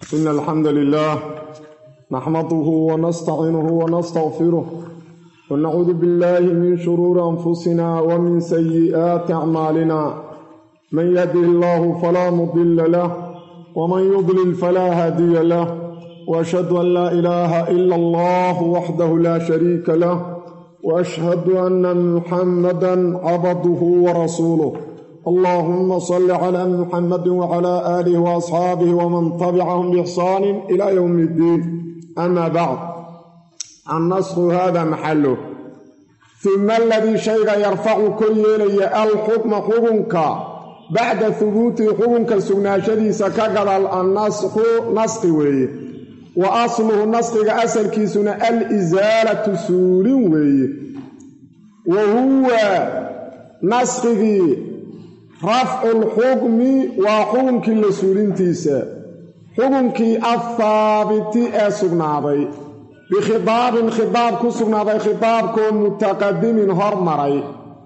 إن الحمد لله نحمده ونستعينه ونستغفره ونعوذ بالله من شرور أنفسنا ومن سيئات أعمالنا من يهده الله فلا مضل له ومن يضلل فلا هادي له وأشهد أن لا إله إلا الله وحده لا شريك له وأشهد أن محمدا عبده ورسوله اللهم صل على محمد وعلى آله وأصحابه ومن تبعهم بإحسان إلى يوم الدين أما بعد النسخ هذا محله ثم الذي شيء يرفع كل يلي الحكم حكمك بعد ثبوت حكمك سناشدي سكاقل النسخ نسخ وأصله نسخ أسل كيسنا الإزالة سور وهو نسخه رفع الحكم وحكمك لسورنتيسا حكمك الثابت أسقناضي بخطاب كسقناضي خطابكم متقدم هرمري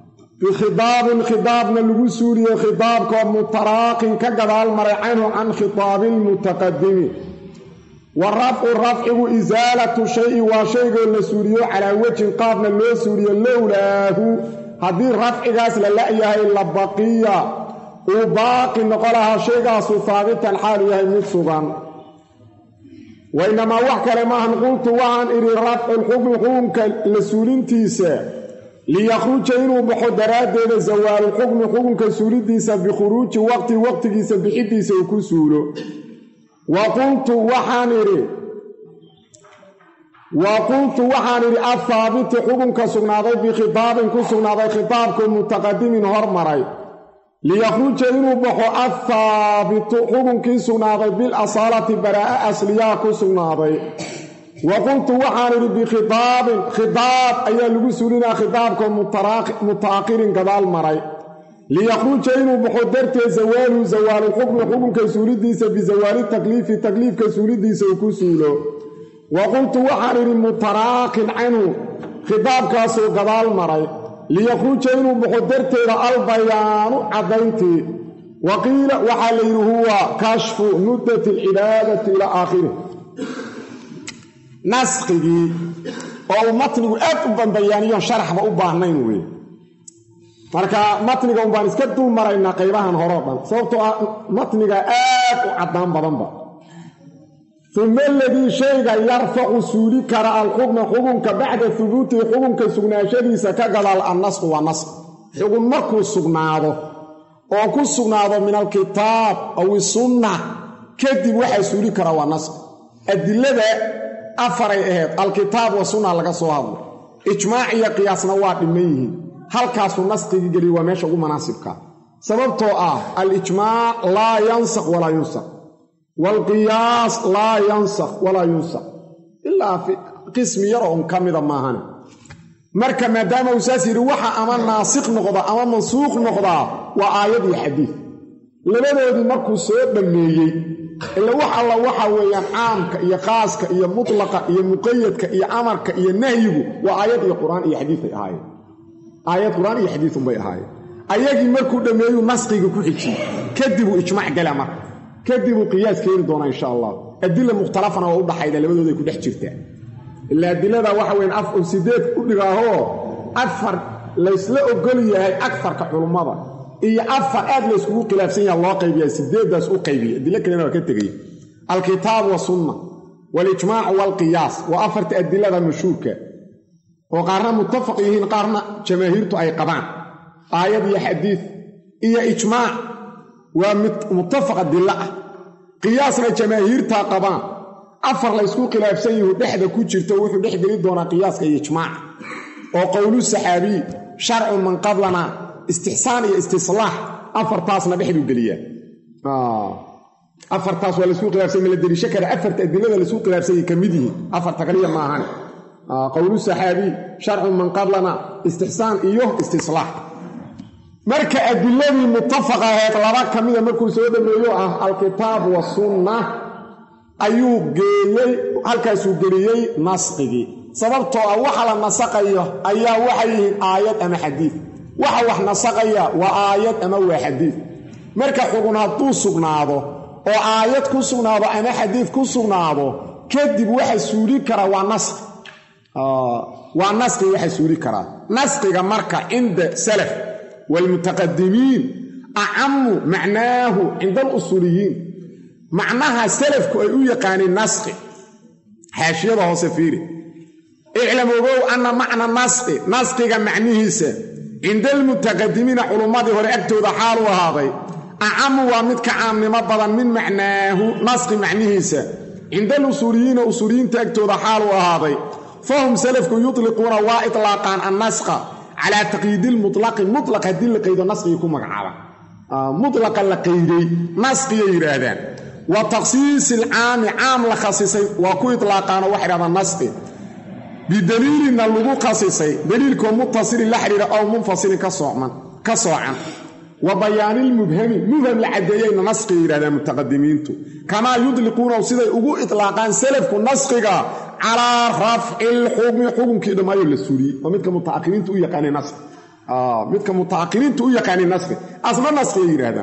خطاب نلغو سوريا خطابكم متراق كقدال مرعينه عن خطاب المتقدم والرفع إزالة شيء وشيء لسوريا على وجه قابنا اللو سوريا لولاه هذه الرفع قاس للأيها إلا بقية وباقي نقلها شيء قاس ثابتا حاليها مصغا وإنما وحكى لما قلت وعن إلي رفع الحكم حكمك لسولين تيسا ليخرج إنه بحضرات دين زوال الحكم حكمك سولين تيسا بخروج وقت تيسا بحديسا وكسوله وقلت وحان الثابت حكمك سغناضي بخطاب كسغناضي خطابكم متقدم هرمري ليخرج إنه بحو الثابت حكمك سغناضي بالأصالة براءة أصلية كسغناضي وقلت وحان بخطاب أي لغسولنا خطابكم متاقر قبال مري ليخرج إنه بحو درت زوال الحكم حكمك سولديس بزوال التكليف كسولديس وكسوله وقلت وحرر متراق عنه خطاب كاسو قبال مري ليخرج إنه بقدرت البيان عدينتي وقيل وحليل هو كشف مدة العبادة إلى آخره نسخه أو متنه أكبر بيانيا شرح بأباهنين marka matniga un baan iska dul maraynaa qaybahan hore dhan sababtoo ah matniga aad u cadaan badanba ثم الذي شيء يرفع سوري كرا الحكم حكمك بعد ثبوت حكمك سغناشديسا كغدال النسخ والنسخ حكم مركو سغناado oo ku sugnaado min alkitab aw sunna kadib waxa suuri kara waa nasx adillada afaray ahayd alkitab wa sunna laga soo hadlo ijmaac iyo qiyaasna waa dhimayeen halkaas nasqiga gali waa meesha ugu munaasibka sababtoo ah al-ijmaa' la yansakh wala yunsakh والقياس لا ينسخ ولا ينسخ إلا في قسم يرون كامذا ماهن مركا مادام وساسير وحا أما ناسخ نقضى أما منسوخ نقضى وآيات الحديث لبدا مركو سيد بميي إلا وحا الله وحا ويان عامك إيا خاصك إيا مطلقة إيا مقيدك إيا أمرك إيا نهيه وآيات القرآن إيا حديث آيات القرآن إيا حديث بي آيات مركو دميو نسخي كوحيكي كذبوا إجماع قلامك كذبوا قياس كين دونا إن شاء الله أدلة مختلفة وأوضح حيدا لبدو يكون دح جرتا إلا أدلة ذا وحوين أفعل سيدات أدلها هو أفر ليس لا أقولي هاي أكثر كعلماء إيا أفر أدلة سوء قلافسية الله قيبية سيدات دا سوء قيبية أدلة كلنا وكتغي الكتاب والسنة والإجماع والقياس وأفرت أدلة ذا مشوكة وقارنا متفقين قارنا جماهيرته أي قبان آيات يا حديث إيا إجماع ومتفق الدلاء قياسنا جماهير تاقبان أفر ليسكو قلاب سيه دحدا كوجرته وحو دحدا دونا قياس كيجماع وقول السحابي شرع من قبلنا استحسان استصلاح أفر تاسنا دحدو قليا أفر تاس ولا سوق قلاب سيه من الدري شكر أفر تأدلنا لسوق قلاب سيه كمده أفر تقليا معهن قول السحابي شرع من قبلنا استحسان إيوه استصلاح marka adilladii muttafaqa ahayd laba kamida markuu soo dhameeyo ah alkitaab wa sunna ayuu geeyay halkaas uu geliyay nasqigi sababtoo ah waxa la nasaqayo ayaa waxay aayad ama xadiis waxa wax nasaqaya waa aayad ama waa xadiis marka xugun hadduu sugnaado oo aayad ku sugnaado ama xadiid ku sugnaado kadib waxa suuli kara waa nasq waa nasqi waxa suuli kara nasqiga marka inda salaf wal mutaqaddimiin a'ammu macnaahu inda al-usuliyiin macnaha salafku ay u yaqaaneen nasqi haashiyada hoose fiiri i'lamu anna macna nasqiga macnihiisa inda al-mutaqaddimiin culumadii hore agtooda xaal u ahaaday a'ammu waa mid ka caamnimo badan min macnaahu nasqi macnihiisa inda al-usuliyiin usuliyiinta agtooda xaal u ahaaday fahum salafku yutliquna wa itlaqan an-nasqa ala taqyid al-mutlaq mutlaq hadii la qaydo nasqiga ku magacaaba mutlaq la qayday nasqiga yiraahdaan wa taqsiis al-aam aam la khasisay wa ku itlaqana wa xirada nasqi bidaliilina lagu khasisay daliilku muttasil la xiriira aw munfasil ka soocan wa bayaan al-mubham la cadeeyay nasqi yiraahdaan mutaqaddimiintu kama yudliquna siday ugu itlaqan salafku nasqiga على رفع الحكم حكم كده ما يلسوري ومدك متأخرين تو يقاني نسخ مدك متأخرين تو يقاني نسخ أصلا نسخ هذا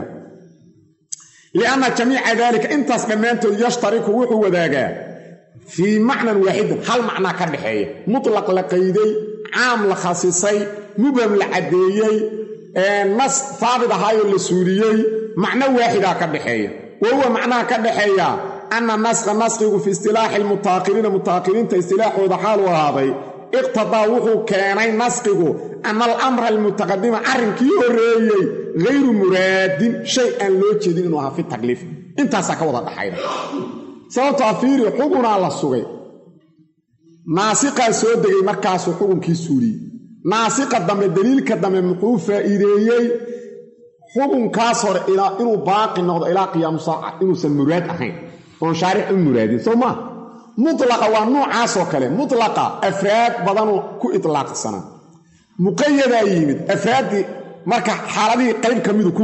لأن جميع ذلك انت سكمانته يشترك وحو ذاك في معنى واحد هل معنى كالحية مطلق لقيدي عام لخصيصي مبهم لعديي نص ثابت هاي اللسوريي معنى واحد كالحية وهو معنى كالحية أن النسخ في اصطلاح المتأخرين اصطلاح وضحال وهذا اقتضى وحو كان نسخه أن الأمر المتقدم عرنكي وريي غير مراد شيئا لو جدين إنه في التكليف انت سكوضا دحايدا سوى تعفير حقنا على السوغي ناسقة سودغي مركز حقنكي سوري ناسقة دم الدليل كدم مقوفة إليي حقن كاسر إلى إنه باقي النهضة إلى قيام ساعة إنه سمراد أحين on shaaric muraadin soma mutlaqa waa noocaas oo kale mutlaqa afraad badan ku itlaaqsana muqayyada yimid afraadi marka xaaladii qayb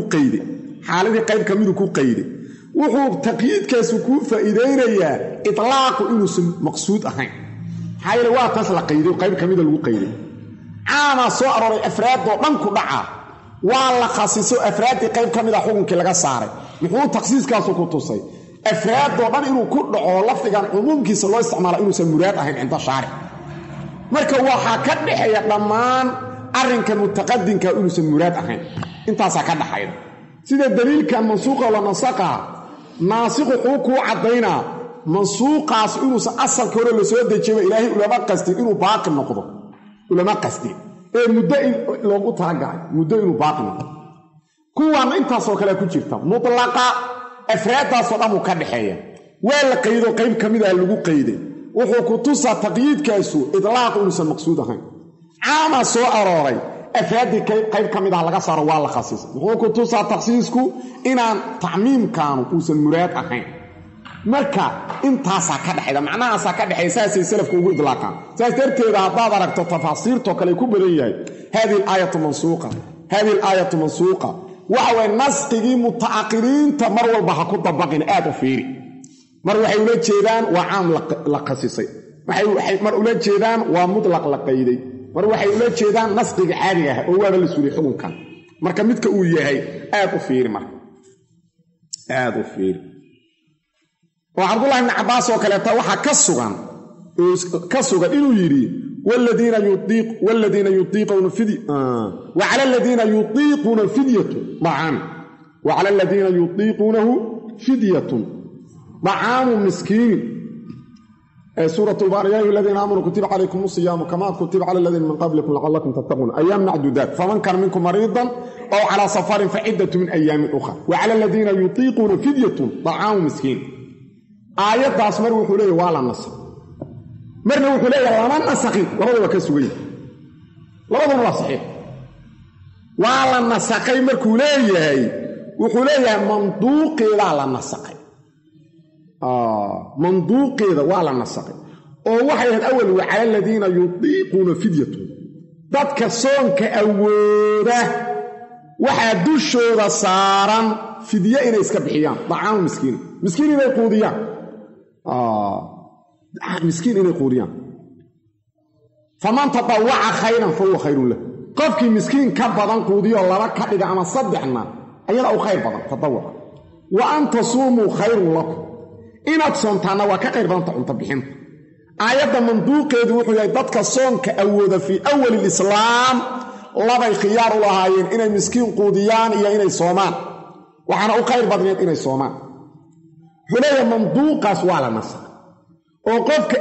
kamid ku qeyday wuxuu taqyiidkaas ku faa'iideynaya itlaaqu inuu maqsuud ahayn hayre waa taas la qeyday qayb kamid lagu qeyday aama soo aroray afraad oo dhan ku dhaca waa la khasiso afraadi qayb kamid ah xukunkii laga saaray muxuu takhsiiskaas ku tusay أفراد ضمن إنه كل لفظاً عموم كيس الله استعمال إنه سمرات أهين عند الشارع مركا واحد كده حيا لمان أرن كمتقدم كإنه سمرات أهين أنت سكده حيا سيد الدليل كان منسوق ولا نسقه ناسق حقوق عضينا منسوق إنه أصل كله لسود الجمع إلهي ولا ما قصدي إنه باقي النقطة ولا ما قصدي مدة لو ترجع مدة إنه باقي كوان أنت سوكلا كتيرتا مطلقة أفراد صدامو كدحية ولا قيدو قيب كميدا لغو قيدي وحو كتوسا تقييد كيسو إطلاق أنسا المقصود هين عاما سو أروري أفراد قيب كميدا لغا صار والا خصيص وحو كتوسا تخصيصكو إنان تعميم كانوا أنسا المراد أحين مركا انتاسا كدحية معناها سا كدحية ساسي سلف كوغو إطلاقا ساسي إذا بابرك تفاصير توكاليكو بدنياي هذه الآية منسوقة وحوى النسقي متأخرين تمر والبحا كنت بقين آدو فيري مر وحي ولاد جيدان وعام لقصيصي مر ولاد جيدان ومطلق لقيدي مر وحي ولاد جيدان نسقي عادي هو هذا اللي سوري حكم كان مر كميدك اوياهي آدو فيري مر آدو فيري وعبد الله بن عباس وكالتا وحا كسوغان إنو يري والذين يطيقون فدية وعلى الذين يطيقون فدية طعام وعلى الذين يطيقونه فدية طعام مسكين سورة البارية الذين آمنوا كتب عليكم الصيام كما كتب على الذين من قبلكم لعلكم تتقون أيام معدودات فمن كان منكم مريضا أو على سفر فعدة من أيام أخرى وعلى الذين يطيقون فدية طعام مسكين آيات أسمر وحوليه وعلى النصر مرنا وحوليه لما نسخي لبضوا كسوية لبضوا صحيح وعلى النسخي مركوليه وحوليه منطوق على النسخي منطوق على النسخي ووحي الأول وعلى الذين يطيقون فدية ضدك صونك أوله وحا دوشو صارا فدية إنا يسكبحيان طعام مسكين مسكين إنا يقوديان مسكين إنا يقوديان فمن تطوع خيرا فهو خير له قفك مسكين كبضان قودية الله كبضا عما صدحنا أيضا أو خير بضان تطوع wa an tasuumuu khayrun lakum inaad soontaanna waa ka qayr badanta cunto bixinta aayadda manduuqeedu wuxuu yahay dadka soonka awooda fii awali lislaam labay khiyaar u lahaayeen inay miskiin quudiyaan iyo inay soomaan waxaana u khayr badneed inay soomaan wuxuu leeyahay manduuqaas waa la nasakh oo qofka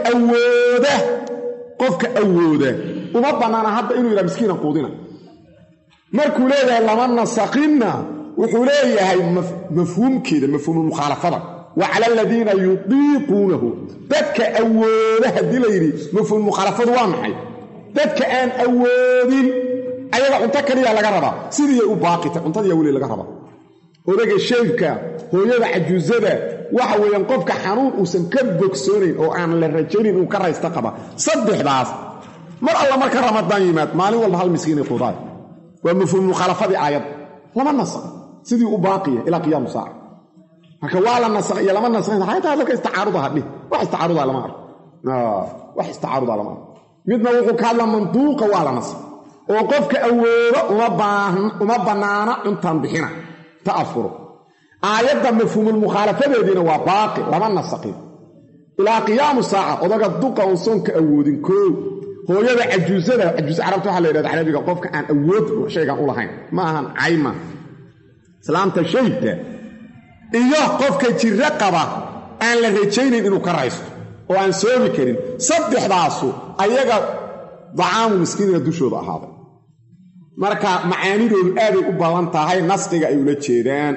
awooda uma bannaana hadda inuu yidhaha miskiina quudina markuu leeyahay lama nasakhinna wuxuu leeyahay mafhuumkeeda mafhuumulmukhaalafada wa cala aladiina yudiiquunahu dadka awooda haddii la yidhi mafhuumulmukhaalafadu waa maxay dadka aan awoodin ayaga cunto kaliya laga rabaa sidiiyay u baaqita cuntadiiya weli laga rabaa odaga sheefka hooyada cajuusada waxa weeyaan qofka xanuun uusan ka bogsoonayn oo aan la rajaynin uu ka raysta qaba saddexdaas mar alla marka ramadaan yimaad maalin walba hal miskiin ay quudaay waa mafhuum mukhalafadii aayad lama nasakh sidii u baaqiya ilaa qiyaam saaca marka waa la nasakh iyo lama nasakh hayta halka istacaaruda hadhi wax istacaaruda lama arko wax istacaaruda lama arko midna wuxuu ka hadla manduuqa waa la nasakh oo qofka awoodo uma banaana intaan bixina ta'afuru aayadda mafhuumul mukhalafadeedina waa baaqi lama nasakhin ilaa qiyaam saaca odaga duqa oo soonka awoodin koo hooyada cajuusada carabta waxa la yiraahdaa carabiga qofka aan awood shaygan u lahayn ma ahan ayma salaamta shayda iyo qofka jirra qaba aan la rajaynin inuu ka raysto oo aan soomi karin saddexdaasu ayaga dacaamu miskiinka dushooda ahaaday marka macaanidoodu aaday u badan tahay nasqiga ay ula jeedaan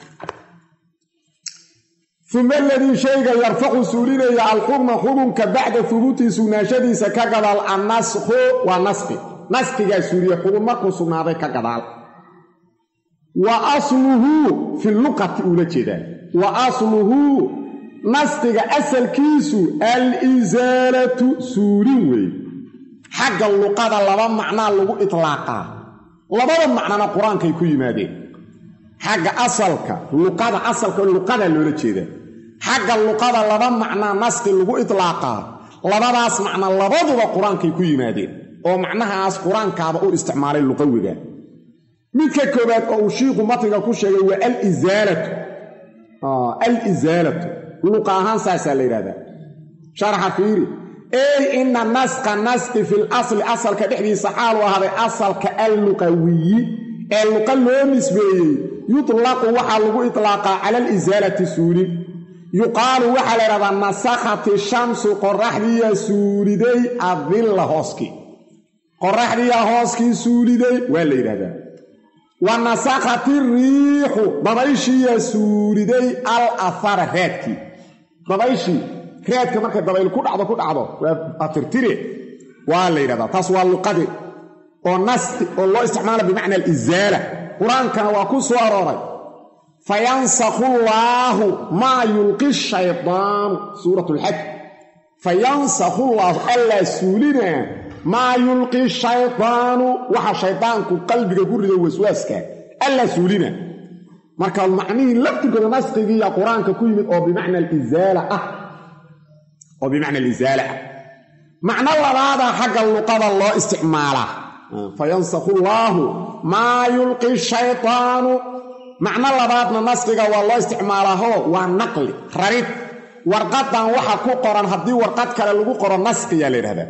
uma aladii shayga yarfacu suulinaya alxukma xukunka bacda hubuutii sugnaashadiisa ka gadaal annasku waa nasqigaa suuriya xukun markuu sugnaaday ka gadaal wa asluhu fi luqati uula jeedaa wa asluhu nasqiga asalkiisu al-isaalatu suurin weeye xagga luqada laba macnaa lagu itlaaqaa labada macnana qur-aankay ku yimaadeen xagga asalka luqada loola jeedaa xagga luqada laba macnaa nasqi lagu itlaaqaa labadaas macna labaduba qur-aankay ku yimaadeen oo macnahaas qur-aankaaba u isticmaalay luqawiga midka koobaad oo uu shiiku matniga ku sheegay waa al-isaalatu luqa ahaan saasaa la yidhahdaa sharaxa fiiri ina nasqa nasqi fil asli asalka dhexdiisa xaalu ahaaday asalka alluqawiyi ee luqa loo nisbeeyey yutlaqu waxaa lagu itlaaqaa cala alisaalati suulin yuqaalu waxaa la yidhahdaa nasakhati shamsu qoraxdiiyaa suuliday adilla hooskii qoraxdiiyaa hooskii suuliday waa la yidhahdaa wa nasakhati riixu dabayshiiyaa suuliday al ahara raadkii dabayshii raadka markay dabayl ku dhacdo waa tirtire waa la yidhahdaa taas waa luqadii oo nasqi oo loo isticmaala bimacna alisaala qur-aankana waa ku soo arooray fayansakhu llaahu maa yulqi shaydaanu suurat lxaj fayansakhu llaahu allaa suulinaa maa yulqi shaydaanu waxa shaydaanku qalbiga ku rido waswaaska allaa suulina marka macnihii laftirkooda nasqigiiya qur-aanka ku yimid oo bimacna alisaala ah macno labaada xagga luqada loo isticmaalaa fayansakhu llaahu maa yulqi shaydaanu macno labaadna nasqiga waa loo isticmaalaaho waa naqli rarid warqadan waxa ku qoran haddii warqad kale lagu qoro nasqiyaa la yidhahdaa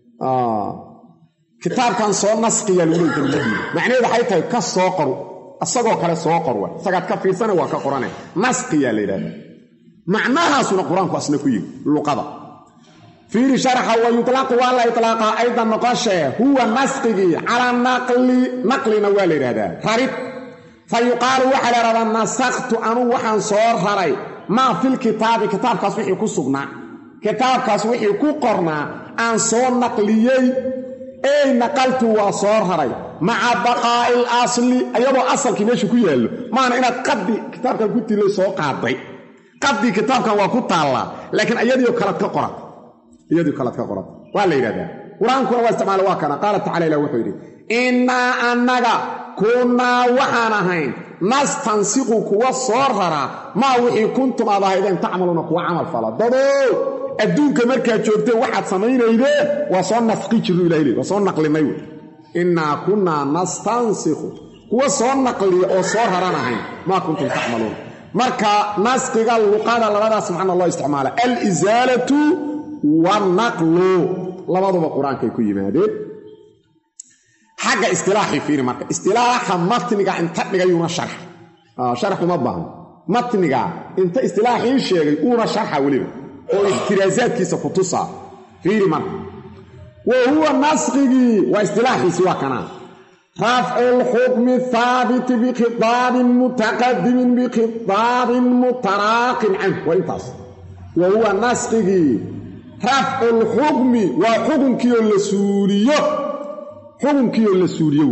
kitaabkan soo nasqiyaa lagu leeyahay macnaheedu waxay tahay ka soo qor asagoo kale soo qor waa isagaad ka fiirsana waa ka qorane nasqiyaa la yidhahdaa macnahaasuna qur-aanku asna ku yimi luqada fiiri sharaxa wa yutlaqu waa la iطlaaqaa aydan noqoshee huwa nasqigii calaa naqlina waa la yidhahdaa rarid fa yuqaalu waxaa la yidhahdaa nasakhtu anugu waxaan soo raray maa filkitaabi kitaabkaas wixii ku sugnaa kitaabkaas wixii ku qornaa aan soo naqliyey ey naqaltu waa soo raray maca baqaa'i ilasli ayadoo asalkii meesha ku yaallo maana inaad qaddi kitaabkan ku tilay soo qaaday qaddi kitaabkan waa ku taallaa laakiin iyadiio kalead ka qorat waa la yidhahdaa qur-aankuna waa isticmaala waa kana qaala tacala ilah wuxuu yidhi innaa annaga kunnaa waxaan ahayn nastansiqu kuwa soo raraa maa wixii kuntum aad ahaydeen tacmaluuna kuwa camal fala dadow adduunka markaad joogteen waxaad samaynaydeen waa soo nasqi jirnu ilahay le waa soo naqlinay wey innaa kunnaa nastansikhu kuwa soo naqliya oo soo raran ahayn maa kuntum tacmaluuna marka nasqiga luqada labadaas macna loo isticmaala al-izaalatu wan-naqlu labaduba quraanka ku yimaadeen xagga istilaaxi fiiri marka istilaaxa matniga inta dhigayuna sharx uma baahan matniga inta istilaaxi sheegay una sharxa waliba oo ihtiraazaadkiisa ku tusaa fiiri marka wa huwa nasqigi wa istilaaxi siwa kana رفع الحكم الثابت بخطاب متقدم بخطاب متراق عنه وإنتص وهو نسقه رفع الحكم وحكم كيو لسوريو حكم كيو لسوريو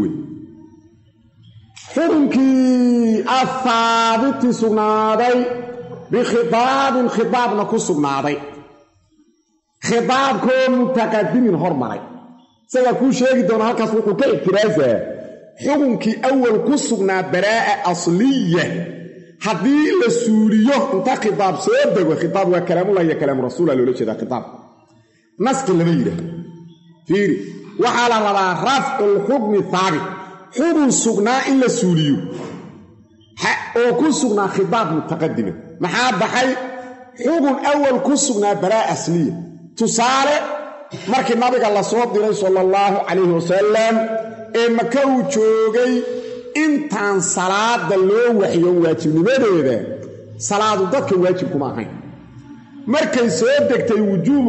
حكم كي الثابت سنادي بخطاب خطاب نكو سنادي خطاب كو متقدم هرمري سيكون شيء دون هكذا وحكم كإكترازة xukunkii awal ku sugnaa baraa'a asliya haddii la suuriyo inta khitaab soo dego khitaab waa kalaamullah iyo kalaamu rasuula loola jeedaa khitaab naski lama yidhaahdo fiiri waxaa la rabaa rafculxukmi haabit xukun sugnaa in la suuliyo oo ku sugnaa khitaab mutaqadima maxaa baxay xukun awal ku sugnaa baraa'a asliya tusaale markii nabiga la soo diray sala allahu calayhi wasalam ee maka uu joogay intaan salaada loo waxiyo waajibnimadeeda salaadu dadka waajib kuma ahayn markay soo degtay wujuubu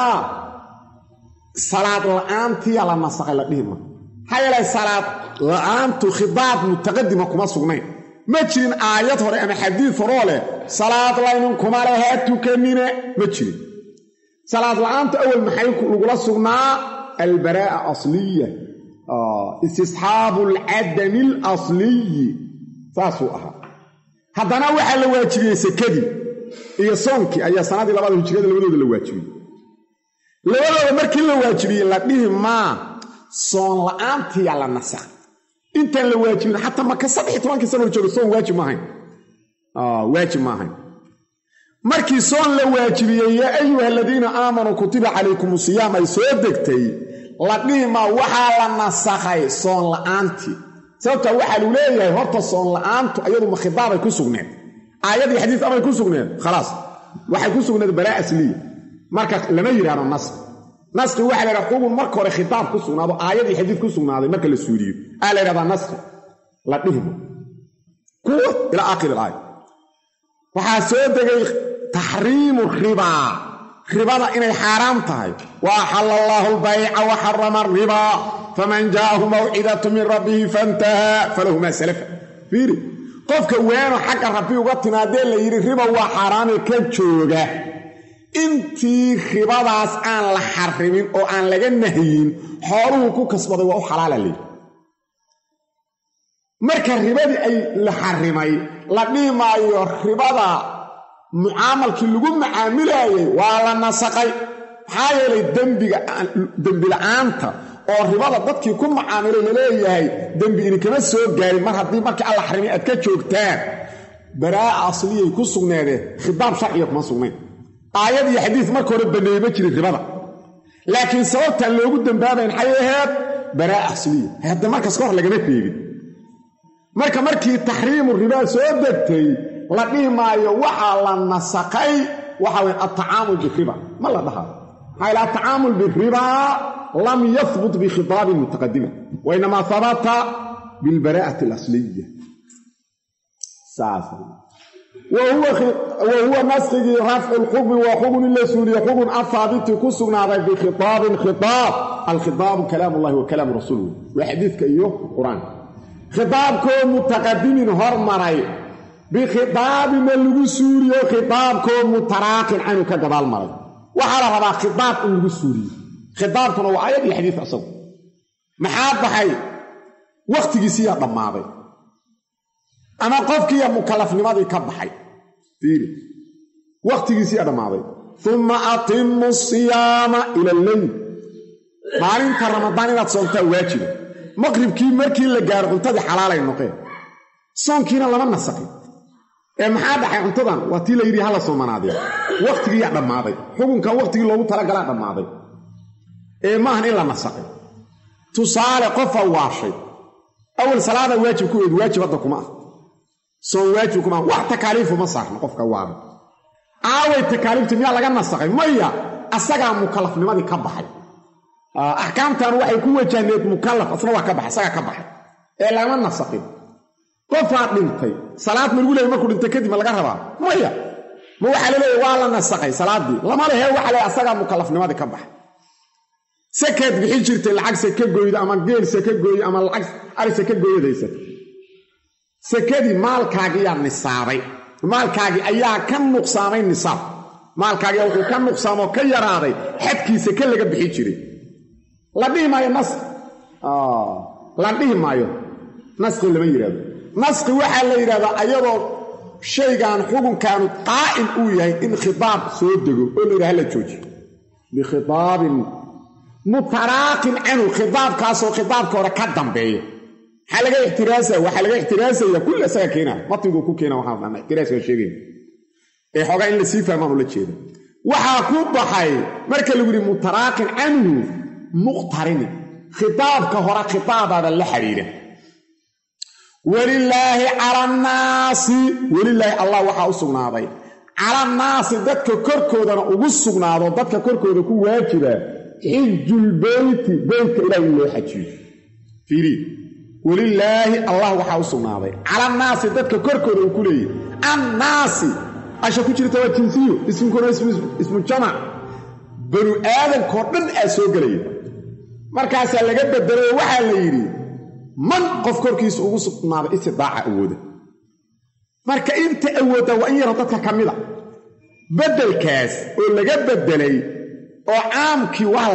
salaad la'aantii la nasakhay la dhihima hayla salaad la'aantu khitaab mutaqaddima kuma sugnayn ma jirin aayad hore ama xadiis hore leh salaad laynun kuma laha tukanina ma jirin salaad la'aanta awal maxay lagula sugnaa albaraa'a asliya استصحاب العدم الأصلي فاسوءها هذا وحا لواجبية سكدي إيا صنكي أي سنة لبعض الهجرات لبعض لواجبية لبعض مركي لواجبية لكنهم ما صن لأنتي على النسخ انت لواجبين حتى ما كسبحي طبعا كسبوا الجو صن واجب معين واجب معين مركي صن لواجبية يا أيها الذين آمنوا كتب عليكم الصيام أي صدقتي لقيما waxaa la nasakhay soon la'aanti sababta waxa uu leeyahay horta soon la'aantu ayadu ma khidaabay ku sugneed aayadii xadiis ama ku sugneed خلاص waxay ku sugneed baraa asliya marka lama yiraahdo nasq waxa la xukum marka hore khidaab ku sugnaado aayadii xadiis ku sugnaaday marka la suuriyo la yiraahdo nasq la dhihmo kuwa ila aakhir aayad waxa soo degay tahriim riba ربا إني حرام تهي وأحل الله البيع وحرم الربا فمن جاءه موعظة من ربه فانتهى فله ما سلف فيري قفك وينو حق ربي وقتنا دي اللي يري ربا وحرام كجوغة انتي ربا داس آن لحرمين أو آن لغن نهيين حاروكو كسبضي وأو حلال لي مركا الربا دي أي لحرمي لقني ما يربا دا mucaamalkii lagu macaamilayay waa la nasaqay maxaa yeelay dembi la'aanta oo ribada dadkii ku macaamilay leeyahay dembi in kama soo gaarin mar haddii markii alla xarimay aad ka joogtaan baraa'a asliyay ku sugnaadeen khidaab sharciya kuma sugnayn aayad iyo xadiis marka hore baneeyay ma jirin ribada laakiin sababta loogu dambaabayn maxay ahayd baraa'a asliya hadda markaas ka hor lagama feegin markii tahriimu riba soo degtay la dhimayo waxa la nasaqay waxa weyn at-ta'amul bi-riba ma la dhaha hayla at-ta'amul bi-riba lam yathbut bi khitab mutaqaddima wa inma thabata bil bara'ati al-asliyya sasa wa huwa nasqi raf'u al-hukm wa hukm al-suliyya hukm athabit kusuna bi khitab al-khitab kalam Allah wa kalam rasuluhu wa hadithka iyo Qur'an khitabku mutaqaddimin hormaray بخطاب من لغو سوريو خطابكم متراكن عنه كقبال مرض وحالا ربا خطاب من لغو سوريو خطابكم هو آيات الحديث أصلا محاب بحي وقت جيسية ضماضي أما قفك يا مكلف لماذا كبحي فيري وقت جيسية ضماضي ثم أتم الصيام إلى الليل مالين كرمضان إلا تصنطة واجب مغرب كي مركي لقار قلتدي حلالي النقية صنكينا لما نسقي maxaa dhaxay cuntadan waa tii la yiri hala soo manaadiyo waqtigii ya dhamaaday xukunka waqtigii loogu tala galay dhamaaday maahan in la nasaqay tusaale qof waashay awal salaada waajib ku eed waajib hadda kuma soon waajib kuma wax takaaliifu ma saarno qofka waaba aaway takaaliifti miyaa laga nasakhay maya asagaa mukallafnimadii ka baxay axkaamtan waxay ku wajahneed mukallaf asna waa ka baxay asagaa ka baxay ee lama nasakhin qofaa dhintay salaad ma lagu leeyahay markuu dhintay kadib ma laga rabaa maya ma waxaa la leeyahay waa la nasakhay salaadii lama lehe waxa la asagaa mukallafnimadii ka baxay sakaad bixi jirtay lacag saka gooyda ama geel saka gooyda ama lacag ari saka gooyadaysa sakadii maalkaagii yaa nisaabay maalkaagii ayaa ka nuqsaamay nisaab maalkaagii wuxuu ka nuqsaamoo ka yaraaday xadkiisa ka laga bixi jiray la dhihi maayo nasqi la dhihi maayo nasqi lama yidhahdo nasqi waxaa la yidhahdaa ayadoo shaygan xukunkaanu qaa'im uu yahay in khitaab soo dego oo la yidhaha la joojiyo bikhitaabin mutaraaqin canhu khitaabkaasoo khitaabka hore ka dambeeya waxaa laga ixtiraasaya kulli asaga keena matnigu ku keena waxaan dhan ixtiraaska sheegayna ee xogaa in la sii fahmaan ula jeeda waxaa ku baxay marka lagu yidhi mutaraaqin canhu muqtarini khitaabka hore khitaabaada la xiriira walilaahi cala annaasi walilaahi allah waxaa u sugnaaday cala annaasi dadka korkoodana ugu sugnaado dadka korkooda ku waajiba xijulbeyti beytka ilaahi in loo xajiyo fiiri walilaahi allah waxaa u sugnaaday cala annaasi dadka korkooda uu ku leeyahy annaasi asha ku jirta waa jinsiyo ismkuna ismu jamac banu aadankoo dhan aa soo gelaya markaasaa laga bedelay waxaa la yidhi man qof korkiisa ugu sugnaaday istidaaca awooda marka inta awoodda waa in yaro dadka ka mida beddelkaas oo laga beddelay oo caamkii waa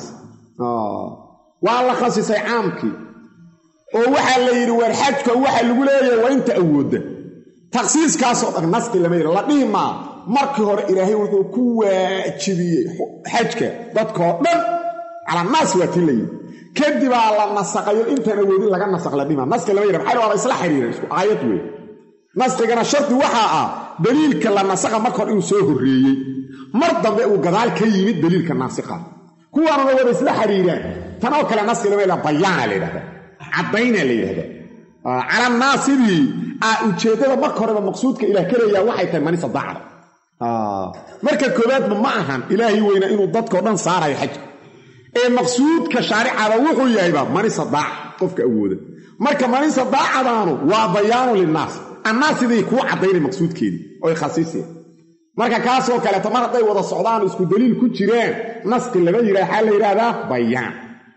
la khasisay caamkii oo waxaa la yidhi waar xajka waxaa lagu leeyahay waa inta awoodda takhsiiskaasoo dhan nasqi lama yidhi la dhihi maa markii hore ilaahay wuxuu ku waajibiyey xajka dadkoo dhan calanaas waa tii la yidhi kadibaa la nasaqayo intaan awoodin laga nasaq la dhima nasqi lama yidhi maxaa waaba isla xiriira isku aayad wey nasqigana shardi waxaa ah daliilka la nasaqa marka hore inuu soo horreeyey mar dambe uu gadaal ka yimid daliilka naasiqa kuwaanuna wada isla xiriiraan tanoo kale nasqi lama yidhaha bayaana la yidhahdaa caddaynaa la yidhahdaa calanaasidii ujeeddada marka horeba maqsuudka ilaah ka leeyaa waxay tahay manisa dacda marka koowaadba ma ahan ilaahay weyna inuu dadkao dhan saarayo xajka ee maqsuudka shaaricada wuxuu yahayba manisa daaca qofka awooda marka manisa daacadaanu waa bayaanu linnaas annaasidii kuu caddaynay maqsuudkeedii oy khasiiseen marka kaasoo kaleeta mar hadday wada socdaan isku daliil ku jiraan nasqi lama yidhaha waxaa la yidhaahdaa bayaan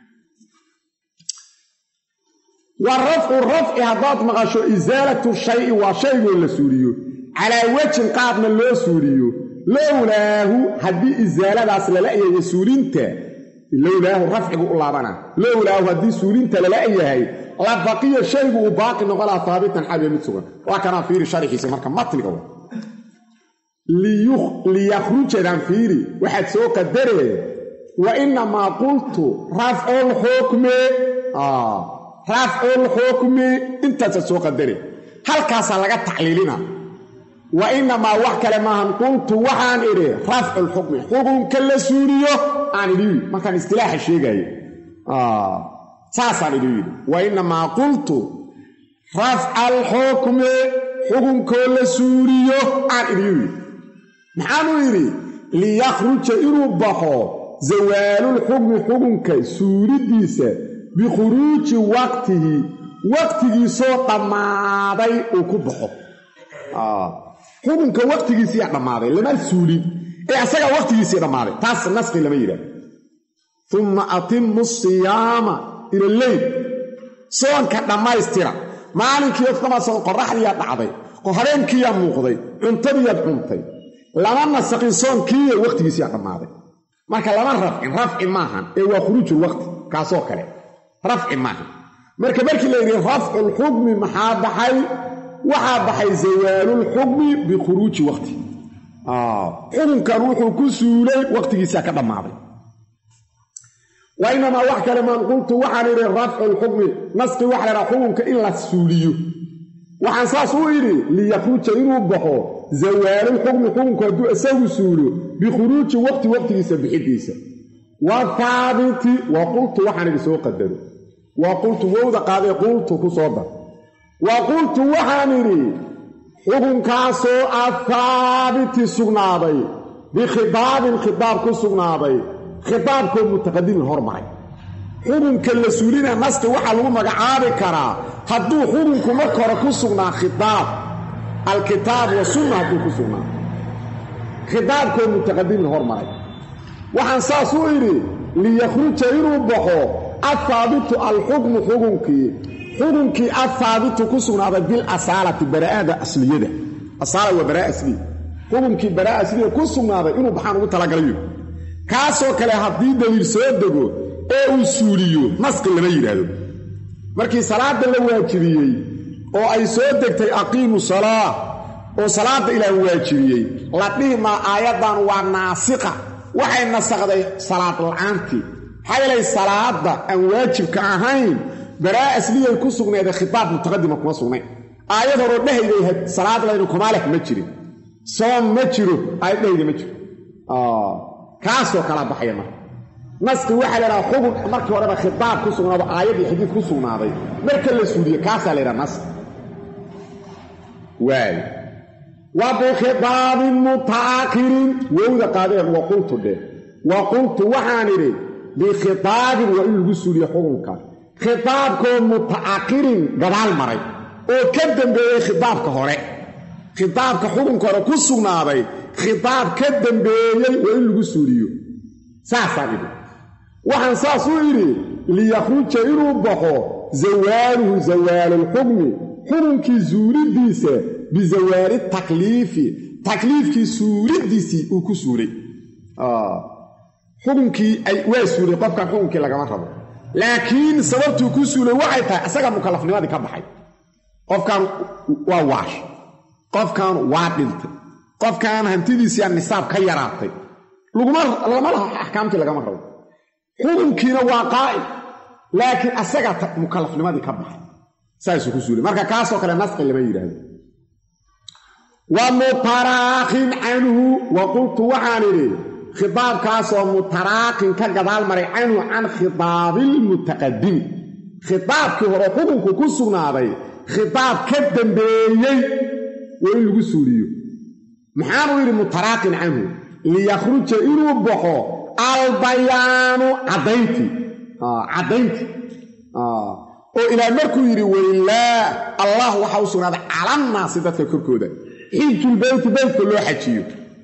wa rafcu rafci haddaad maqasho isaalatu shayi waa shaygoo la suuliyo calaa wejin qaabna loo suuliyo lowlaahu haddii isaaladaas lala yahay suulinta lowlaahu rafcigu u laabanaa lowlaahu haddii suulinta lala yahay la baqiya shaygu uu baaqi noqolaa haabitan xabiya mid sugan waa kanaa fiiri sharxiisa marka matniga wa liyakhrujadan fiiri waxaad soo qadaree wa inamaa qultu rafculxukmi rafculxukmi intaasaad soo qadare halkaasaa laga tacliilina wa inamaa wax kale maahan qultu waxaan idhi rafculxukmi xukunka la suuliyo aan idhi markaan istilaaxa sheegayo saasaan idhi yidhi wa inamaa qultu rafca alxukmi xukunkoo la suuliyo aan idhi yidhi maxaanuu yidhi liyakhruja inuu baxo zawaalulxukmi xukunka suulidiisa bikhuruuji waqtihi waqtigiisoo dhammaaday uu ku baxo xukunka waqtigiisiiyaa dhammaaday lama suulin ee asagaa waqtigiisii dhammaaday taas nasqi lama yidhahdo umma atimu asiyaama ila lleyl soonka dhammaystira maalinkii ofkamaasoo qorraxdiyaa dhacday habeenkiiyaa muuqday cuntadiiyaad cuntay lama nasaqin soonkiiya waqtigiisiyaa dhammaaday marka lama rafcin rafci maahan ee waa khuruujul waqti kaasoo kale rafci maahan marka markii la yidhi rafculxukmi maxaa baxay waxaa baxay zawaalulxukmi bikhuruuji waqti xukunkan wuxuu ku suulay waqtigiisaa ka dhammaaday wa inamaa wax kale maan qultu waxaan idhi rafculxukmi nasqi waxa laydhaha xukunka in la suuliyo waxaan saas u idhi liyakhruja inuu baxo zawaalulxukmi xukunku hadduu isagu suulo bikhuruuji waqti waqtigiisa bixidiisa wathaabiti wa qultu waxaan idhi soo qadaro wa qultu wowda qaadee qultu ku soo dar wa qultu waxaan idhi xukunkaasoo athaabiti sugnaaday bikhidaabin khidaab ku sugnaaday khidaabkoo mutaqadimin hormaray xukunka la suulina naski waxaa lagu magacaabi karaa hadduu xukunku marka hore ku sugnaa khidaab alkitaab wa sunna hadduu ku sugnaa khidaabkoo mutaqadimin hormaray waxaan saas u idhi liyakhruja inuu baxo athaabitu alxukmu xukunkii athaabitu ku sugnaaday bilasaalati baraa'ada asliyada asaala waa baraa asliya xukunkii baraa asliya ku sugnaaday inuu baxaan ugu talagalayo kaasoo kale haddii daliil soo dego ee uu suuliyo naski lama yidhaahdo markii salaada la waajibiyey oo ay soo degtay aqiimu salaa oo salaada ilaah waajibiyey la dhihi maa aayaddan waa naasiqa waxay nasakday salaad la'aantii maxaa yeelay salaada aan waajibka ahayn baraa asliyay ku sugneeday khitaab mutaqadima kuma sugnayn aayad horoo dhehayday salaad laynu kumaaleh ma jirin soom ma jiro aayad dhehayda ma jiro kaasoo kala baxaya marka naski waxaa la yidhaha xukun markii horeba khitaab ku sugnaado aayad iyo xadiid ku sugnaaday marka la suuliye kaasaa la yidhaha naski waay wa bikhitaabin mutaakirin wowda qaadeen wa qultu dheh wa qultu waxaan idhi bikhitaabin waa in lagu suuliye xukunka khitaabkoo mutaakirin gadaal maray oo ka dambeeyey khitaabka hore khitaabka xukunka hore ku sugnaaday khitaab ka dambeeyey waa in lagu suuliyo saasaan idhi waxaan saas u idhi liyakhruja inuu baxo zawaaluhu zawaalulxukmi xukunkii suulidiisa bizawaali takliifkii suulidiisii uu ku suulay xukunkii waa suulay qofkan xukunkii lagama rabo laakiin sababtuu ku suulay waxay tahay asaga mukallafnimadii ka baxay qofkan waa waash qofkan waa dhintay qofkan hantidiisii aan nisaab ka yaraatay lama laha axkaamtii lagama rabo xukunkiina waa qaa'im laakiin asaga mukallafnimadii ka baxay saasuu ku suulay marka kaasoo kale naski lama yidhaahdo wa mutaraaqin canhu wa qultu waxaan idhi khitaabkaasoo mutaraaqin ka gadaal maray canhu can khitaabilmutaqadimi khitaabkii hore xukunku ku sugnaaday khitaab ka dambeeyey waa in lagu suuliyo maxaanuu yidhi mutaraaqin canhu liyakhruja inuu baxo albayaanu caddayntii oo ilaa markuu yidhi walilaah allah waxaa u sugnaaday calannaasi dadka korkooda xiijulbeyti beytka loo xajiyo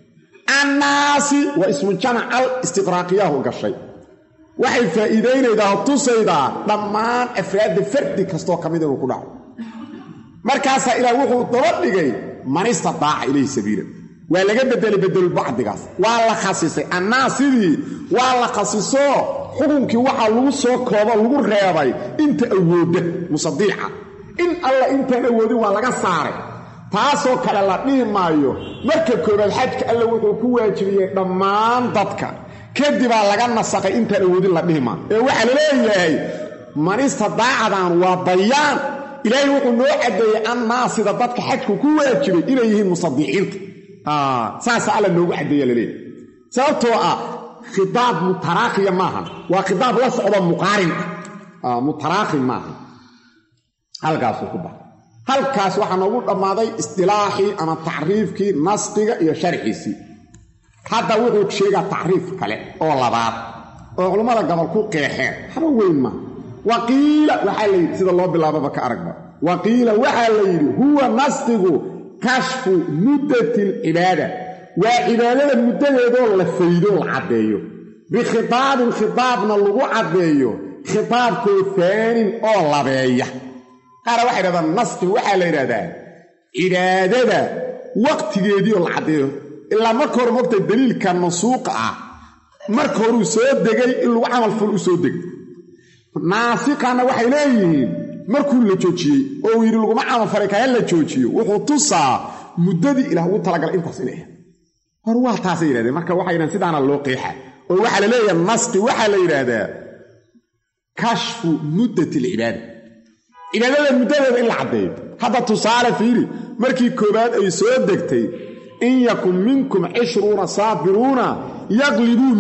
annaasi waa ismu jamac al istiqraaqiyahu gashay waxay faa'iidaynaydaa tusaydaa dhammaan afraadda fardi kastoo ka mid inuu ku dhaco markaasaa ilaah wuxuu daba dhigay man istataaca ilayhi sabiila waa laga bedelbacdigaas waa la khasisay annaasidii waa la khasiso xukunkii waxaa lagu soo koobo lagu reebay inta awoodda musadiica in alla intaan awoodin waa laga saaray taasoo kale la dhihi maayo marka koobaad xajka alla wuxuu ku waajibiyey dhammaan dadka kadibaa laga nasaqay intaan awoodin la dhihi maayo ee waxaa la leeyahay man istadaacadaan waa bayaan ilaahay wuxuu noo caddeeyey annaasida dadka xajku ku waajibay inay yihiin musadiiciinta saasa alla noogu caddeeya laleeyahy sababtoo ah khitaab mutaraaqiya maaha waa khitaab la socda muqaarin mutaraaqi maaha halkaasuu ku baxay halkaas waxaa noogu dhammaaday istilaaxii ama tacriifkii nasqiga iyo sharxiisii hadda wuxuu sheegaa tacriif kale oo labaad oo culummada gobol ku qeexeen haba weyn maaha waqiila waxaa la yidhi sida loo bilaababa ka aragba waqiila waxaa la yidhi huwa nasqigu kashfu muddati alcibaada waa cibaadada muddadeedoo la faydo la caddeeyo bikhitaabin khitaabna lagu caddeeyo khitaabkoo faanin oo labeeya qaara waxay yidhahdaan nasqi waxaa la yidhahdaa cibaadada waqtigeedii oo la caddeeyo ilaa marka hore mogta daliilka masuuqa ah marka horuu soo degay in lagu camal ful u soo degay naasiqana waxay leeyihiin markuu la joojiyey oo uu yidhi laguma camalfalay kaya la joojiyo wuxuu tusaa muddadii ilaah ugu talagalay intaas inay ahayd hor waa taasay yidhahdeen marka waxay yidhahdeen sidaana loo qeexa oo waxaa la leeyahay nasqi waxaa la yidhaahdaa kashfu muddati alcibaada cibaadada muddadeeda in la caddeeyo hadda tusaale fiiri markii koowaad ay soo degtay in yakun minkum 20 saabiruuna yaglibuu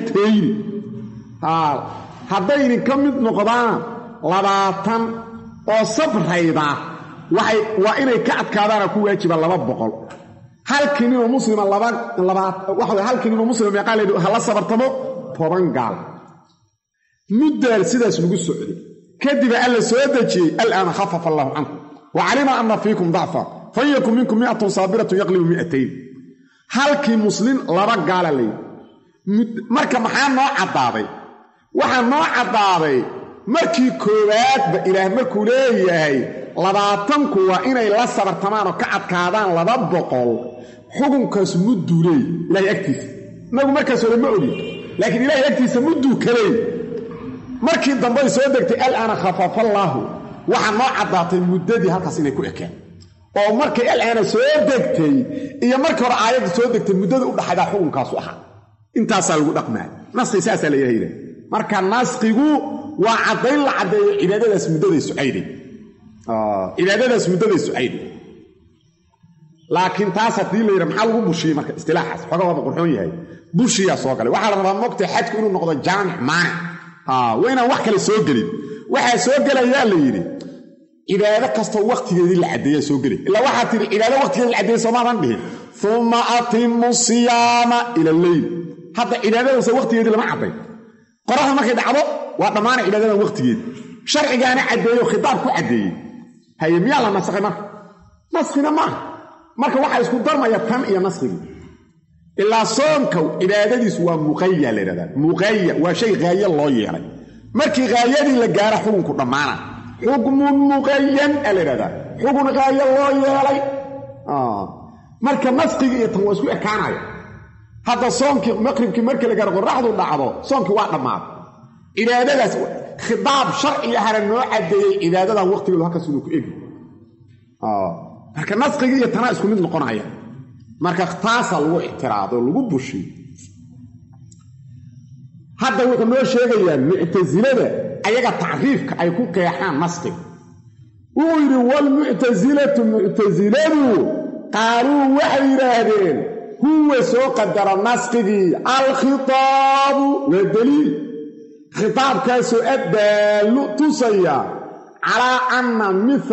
100 hadday idinka mid noqdaan 20 oo sabrayda waa inay ka adkaadaana ku waajiba 200 halkii ninoo muslima halkii ninoo muslima meeqaa leedu hala sabartamo 10 gaal muddaal sidaas lagu socday kadib alla soo dejiyey al'aana khaffafa allahu cankum wa calima anna fiikum dacfa fayakum minkum 100 saabiratun yaqlibu 200 halkii muslim 2 gaala leeyahay marka maxaa noo caddaaday waxaa noo caddaaday markii koowaadba ilaah markuu leeyahay 20 waa inay la sabartamaan oo ka adkaadaan 200 xukunkaas mudduu leey ilaahay agtiisa nagu markaas hore ma ogin laakiin ilaahay agtiisa mudduu kaleey markii dambe ay soo degtay al'aana khaffafa allaahu waxaa noo caddaatay muddadii halkaas inay ku ekeen oo markay al'aana soo degtay iyo markii hore aayadda soo degtay muddada u dhaxaydaa xukunkaasu ahaa intaasaa lagu dhaqmaay nasqi saasaa la yidhaahdaa marka nasqigu waa caddayn la caddeeyo cibaadadaas muddaday sucayday laakiin taas haddii la yidhaha maxaa lagu bushiyey marka istilaaxaas xoga waaba qurxoon yahay bushiyaa soo galay waxaa la rabaa mogtay xajku inuu noqdo jaamic maanic waa inaan wax kale soo gelin waxaa soo gelayaa la yidhi cibaado kastoo wakhtigeedii la caddeeyaa soo gelay ilaa waxaa tidhi cibaado wakhtigeedii la caddeeya soomaadan dhihin uma atimu siyaama ila alleyl hadda cibaadadaasa wakhtigeedii lama cadday qoraxda markay dhacdo waa dhammaana cibaadadan wakhtigeedi sharcigaana caddeeyo khitaab ku caddeeyey haye miyaa la nasakhay marka naskina maaha marka waxaa isku darmaya tan iyo naskigii ilaa soonka cibaadadiisu waa muqaya la yidhahdaa muqaya waa shay haaye loo yeelay markii haayadii la gaara xukunku dhammaana xukmun muqayan a la yidhahdaa xukun haaye loo yeelay marka naskigii iyo tan waa isku ekaanaya hadda soonkii maqribkii markii la gaaro qoraxdu dhacdo soonkii waa dhammaaday cibaadadaas khitaab sharci ahana noo caddeeyey cibaadadan waqtigeedu halkaas inuu ku egi marka naskigii iyo tanaa isku mid noqonaya marka taasaa lagu ictiraado lagu bushiy hadda wuxuu noo sheegayaa muctasilada ayaga tacriifka ay ku qeexaan naskiga wuxuu yidhi waalmuctasilatu muctasiladu qaaluu waxay yidhaahdeen huwa soo qadara naskigii alkhitaabu waa daliil khitaabkaasoo addaallu tusaya calaa anna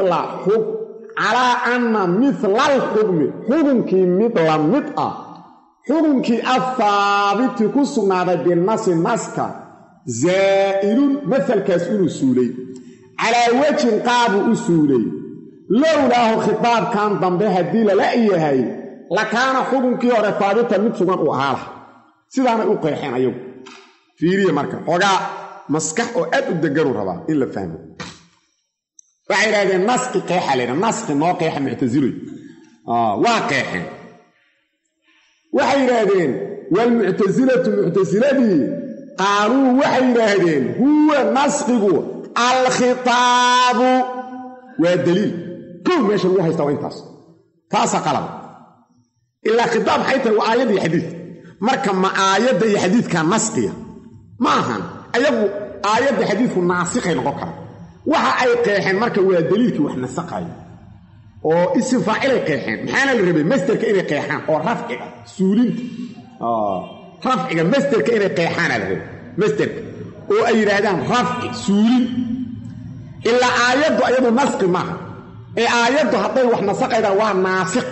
mila alxukmi xukunkii mid la mid ah xukunkii athaabiti ku sugnaaday binasi naska zaa'ilun masalkaas inuu suulay calaa wejin qaabuu u suulay lowlaahu khitaabkan dambe haddii lala yahay lakaana xukunkii hore haabitan mid sugan uu ahaa laha sidaanay u qeexeen ayagu fiiriya marka xoogaa maskax oo aad u deganuu rabaa in la fahmo waxay yidhahdeen naski qeexa laydha naski noo qeexa muctasiloy waa qeexeen waxay yidhaahdeen waalmuctasilatu muctasiladii qaaluu waxay yidhaahdeen huwa naskigu alkhitaabu waa daliil kow meesha lagu haystaa waa intaas taasa qalaba ilaa khitaab maxay tahay waa aayadda iyo xadiidka marka ma aayadda iyo xadiidka naskiya ma ahan ayagu aayadda xadiidku naasikhay noqon kara waxa ay qeexeen marka waa daliilkii wax nasaqayo oo isim faacilay qeexeen maxaana la rabay masderka inay qeexaan oo rafciga suulinta rafciga masderka inay qeexaana la rabay masderka oo ay yidhaahdaan rafci suulin ilaa aayaddu ayadu naski maaha ee aayaddu hadday wax nasaqaydaan waa naasiq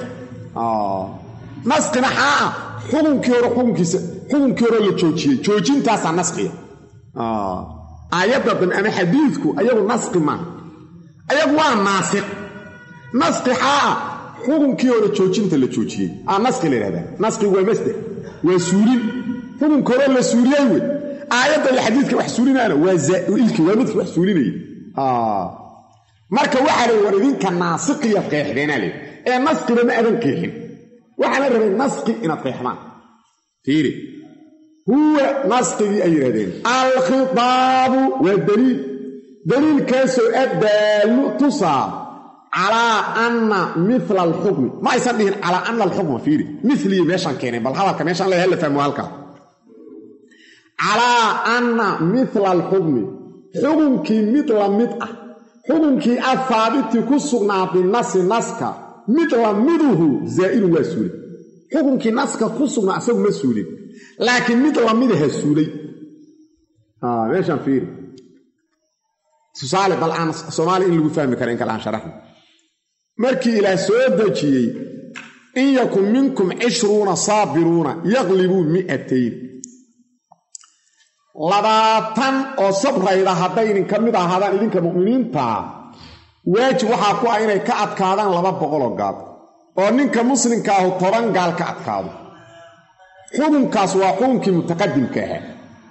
naskina xaa ah xukunkii hore la joojiyey joojintaasaa naskiya aayadda dan ama xadiidku ayagu naski maaha ayagu waa naasiq naski xaa ah xukunkii hore joojinta la joojiyey naski la yidhahdaa naskigu waa masder waa suulin xukunka hore la suuliyey wey aayadda iyo xadiidka wax suulinaana waa zaa'ilkii waa midkii wax suulinayay marka waxaa la war idinka naasiqiya qeexdeenaa le ee naskina ma adan qeexin waxaana rabay naski inaad qeexdaan fiiri huwa naskigii ay yidhahdeen alkhitaabu waa daliilkaasoo addaallu tusaa calaa anna mila alxukmi ma aysan dhihin calaa anna alxukma fiiri miliyi meeshaan keeneen bal hadalka meeshaan leeyahay la fahmo halkaa calaa anna mila alxukmi xukunkii mid la mid ah xukunkii athaabiti ku sugnaa binasi naska mid la miduhu zaa'ilun waa suulay xukunkii naska ku sugnaa asagu ma suulin laakiin mid lamidaha suulay meeshaan fiiri tusaale bal aan soomaali in lagu fahmi kara in kale aan sharaxno markii ilaah soo dejiyey in yakun minkum 20 saabiruuna yaglibuu 200 labaatan oo sabrayda hadday idin ka mid ahaadaan idinka mu'miniinta waajib waxaa ku ah inay ka adkaadaan 200 oo gaal oo ninka muslimka ah 10 gaal ka adkaado xukunkaas waa xukunkii mutaqaddimka ahaa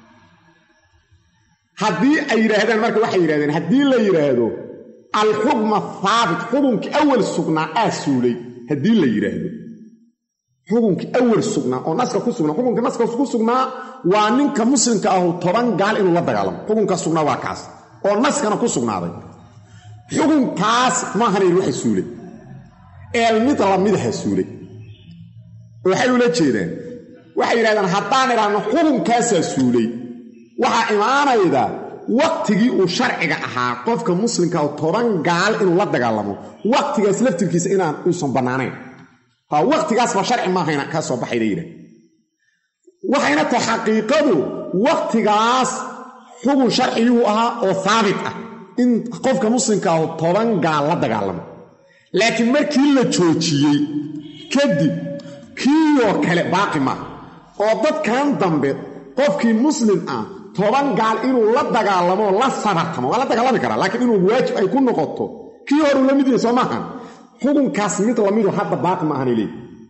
haddii ay yidhaahdaan marka waxay yidhahdeen haddii la yidhaahdo alxukma haabit xukunkii awal sugnaa suulay haddii la yidhaahdo xukunkii awal sugnaa oo naska ku sugnaa xukunkii naska ku sugnaa waa ninka muslimka ah 10 gaal inuu la dagaalamo xukunka sugnaa waa kaas oo naskana ku sugnaaday xukunkaas maahan ay waxay suulay mid la midaha suulay waxay ula jeedaan waxay yidhahdaan haddaan idhaahno xukunkaasaa suulay waxaa imaanayda waqtigii uu sharciga ahaa qofka muslimka 10 gaal inuu la dagaalamo waqtigaas laftirkiisa inaan uusan bannaanayn waqtigaas ba sharci maahayna ka soo baxayda yidhah waxayna tahay xaqiiqadu waqtigaas xukun sharciyuu ahaa oo haabit ah in qofka muslimka 10 gaal la dagaalamo laakiin markii la joojiyey kadib kiiyoo kale baaqi maaha oo dadkan dambe qofkii muslim ah 10 gaal inuu la dagaalamo la sabartamo waa la dagaalami karaa laakiin inuu waajib ay ku noqoto kii hore la mid yahay soo maahan xukunkaas mid la midu hadda baaqi maahan ilay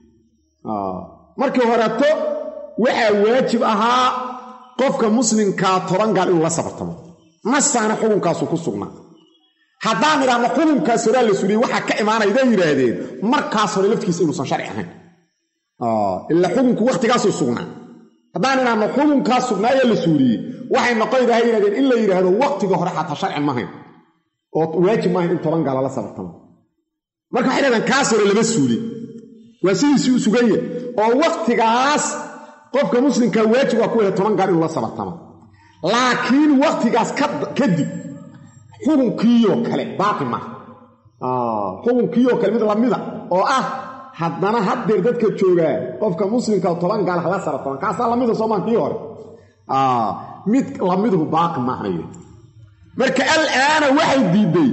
markii horeeto waxaa waajib ahaa qofka muslimka 10 gaal inuu la sabartamo nasaana xukunkaasu ku sugnaa haddaan idhaahno xukunkaas hore la suuliyey waxaa ka imaanayda yidhaahdeen markaas hore laftigiisa inuusan sharci ahayn ilaa xukunku waqtigaasuu sugnaa haddaan idhaahno xukunkaas sugnaayaa la suuliyey waxay noqonaydaa yidhahdeen in la yidhaahdo waqtiga hore xataa sharci maahayn oo waajib maahayn in 10 gaal la sabartamo marka waxay yidhahdeen kaas hore lama suulin waa sidiisii u suganya oo waqtigaas qofka muslimka waajib waa ku yahay 10 gaal inuu la sabartamo laakiin waqtigaas kadib xukunkiiyoo kale baaqi maaha xukunkiiyoo kale mid lamida oo haddana haddeer dadka joogaa qofka muslimka 10 gaal hala sabartamo kaasaa lamida soomaan kii hore mid lamiduhu baaqi maahnayde marka alaana waxay diiday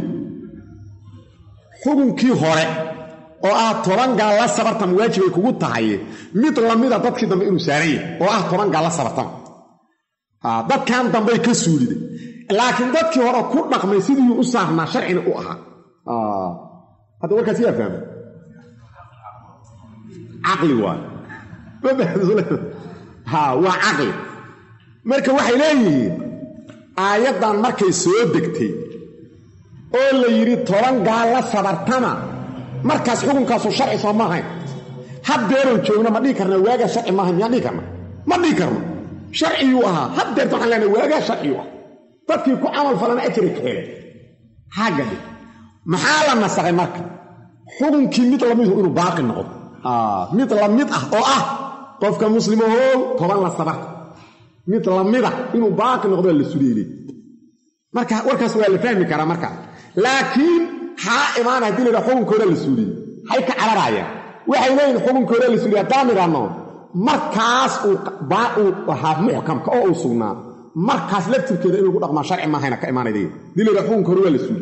xukunkii hore oo 10 gaal la sabartamo waajib ay kugu tahay mid lamida dadkii dambe inuu saaran yahay oo 10 gaal la sabartamo dadkan dambey ka suuliday laakiin dadkii hore ku dhaqmay sidii u saarnaa sharcina u ahaa hadda warkaas yaa fahmay caqli waa waa caqli marka waxay leeyihiin aayaddan markay soo degtay oo la yidhi 10 gaal la sabartama markaas xukunkaasu sharci soo maahayn haddeerow joogna ma dhihi karna waagaa sharci maahayn miyaan dhihi karna ma dhihi karno sharciyuu ahaa haddeerta waxaan leenahay waagaa sharciyuu ah dadkii ku camal falana ajri ka helay xagga maxaa la nasakhay marka xukunkii mid lamidu inuu baaqi noqdo mid lamid ah oo qofka muslimahow 10 la sabarta mid lamida inuu baaqi noqdo la suleeyay marka warkaas waa la fahmi karaa marka laakiin imaan haddii la xukunkooda la suuliyey hay ka cararayaan waxay leeyihiin xukunkooda la suuliyey haddaan idhaahno markaas uu ahaa muxkamka oo uu sugnaa markaas laftirkeeda inuu ku dhaqmaa sharci maahayna ka imaanayda dilada xukunkooda waa la suuliyey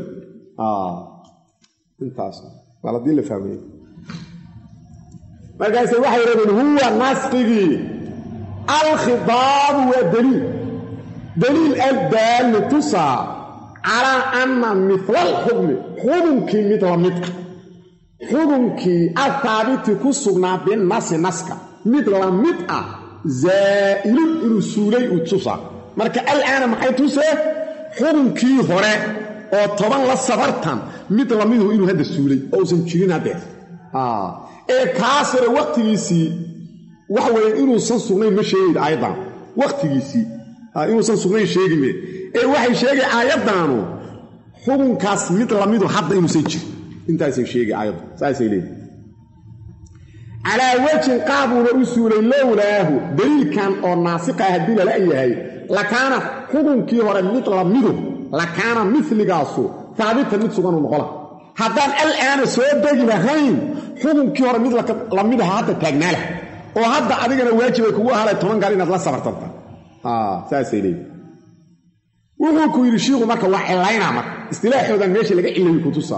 intaas waa la dil fahmay markaas waxay yiraahdeen huwa nasqigi al-khitaab wa daliil al-dal tusa على أن مثل الحكم حكمكي مثل مدك حكمكي الثابت كسغنا بالناس نسكا مثل مدك زائل الرسولي وتسا marka الآن maxay tusay xukunkii hore oo 10 la sabartan mid la midu inuu hada suulay oo san jirin hadee kaasire waqtigiisii wax weyn inuu san sugnayn ma sheegay aydan waqtigiisii inuu san sugnayn sheegay waxay sheegay aayaddaanu xukunkaas mid lamidu hadda inuusan jirin intaasay sheegay aayaddu saasay leeyihin calaa wajhin qaabuna u suulay lowlaahu daliilkan oo naasiqa haddii lala yahay lakaana xukunkii hore mid lamidu lakaana miligaasu haabitan mid suganu noqola haddaan alaana soo degi lahayn xukunkii hore mid lamidaha hadda taagnaa lah oo hadda adigana waajibay kugu ahalay 10 gaal inaad la sabartanta saasay leeyihin wuxuu ku yidhi shiiku marka waa cilaynaa marka istilaaxoodan meesha laga cilayo ku tusaa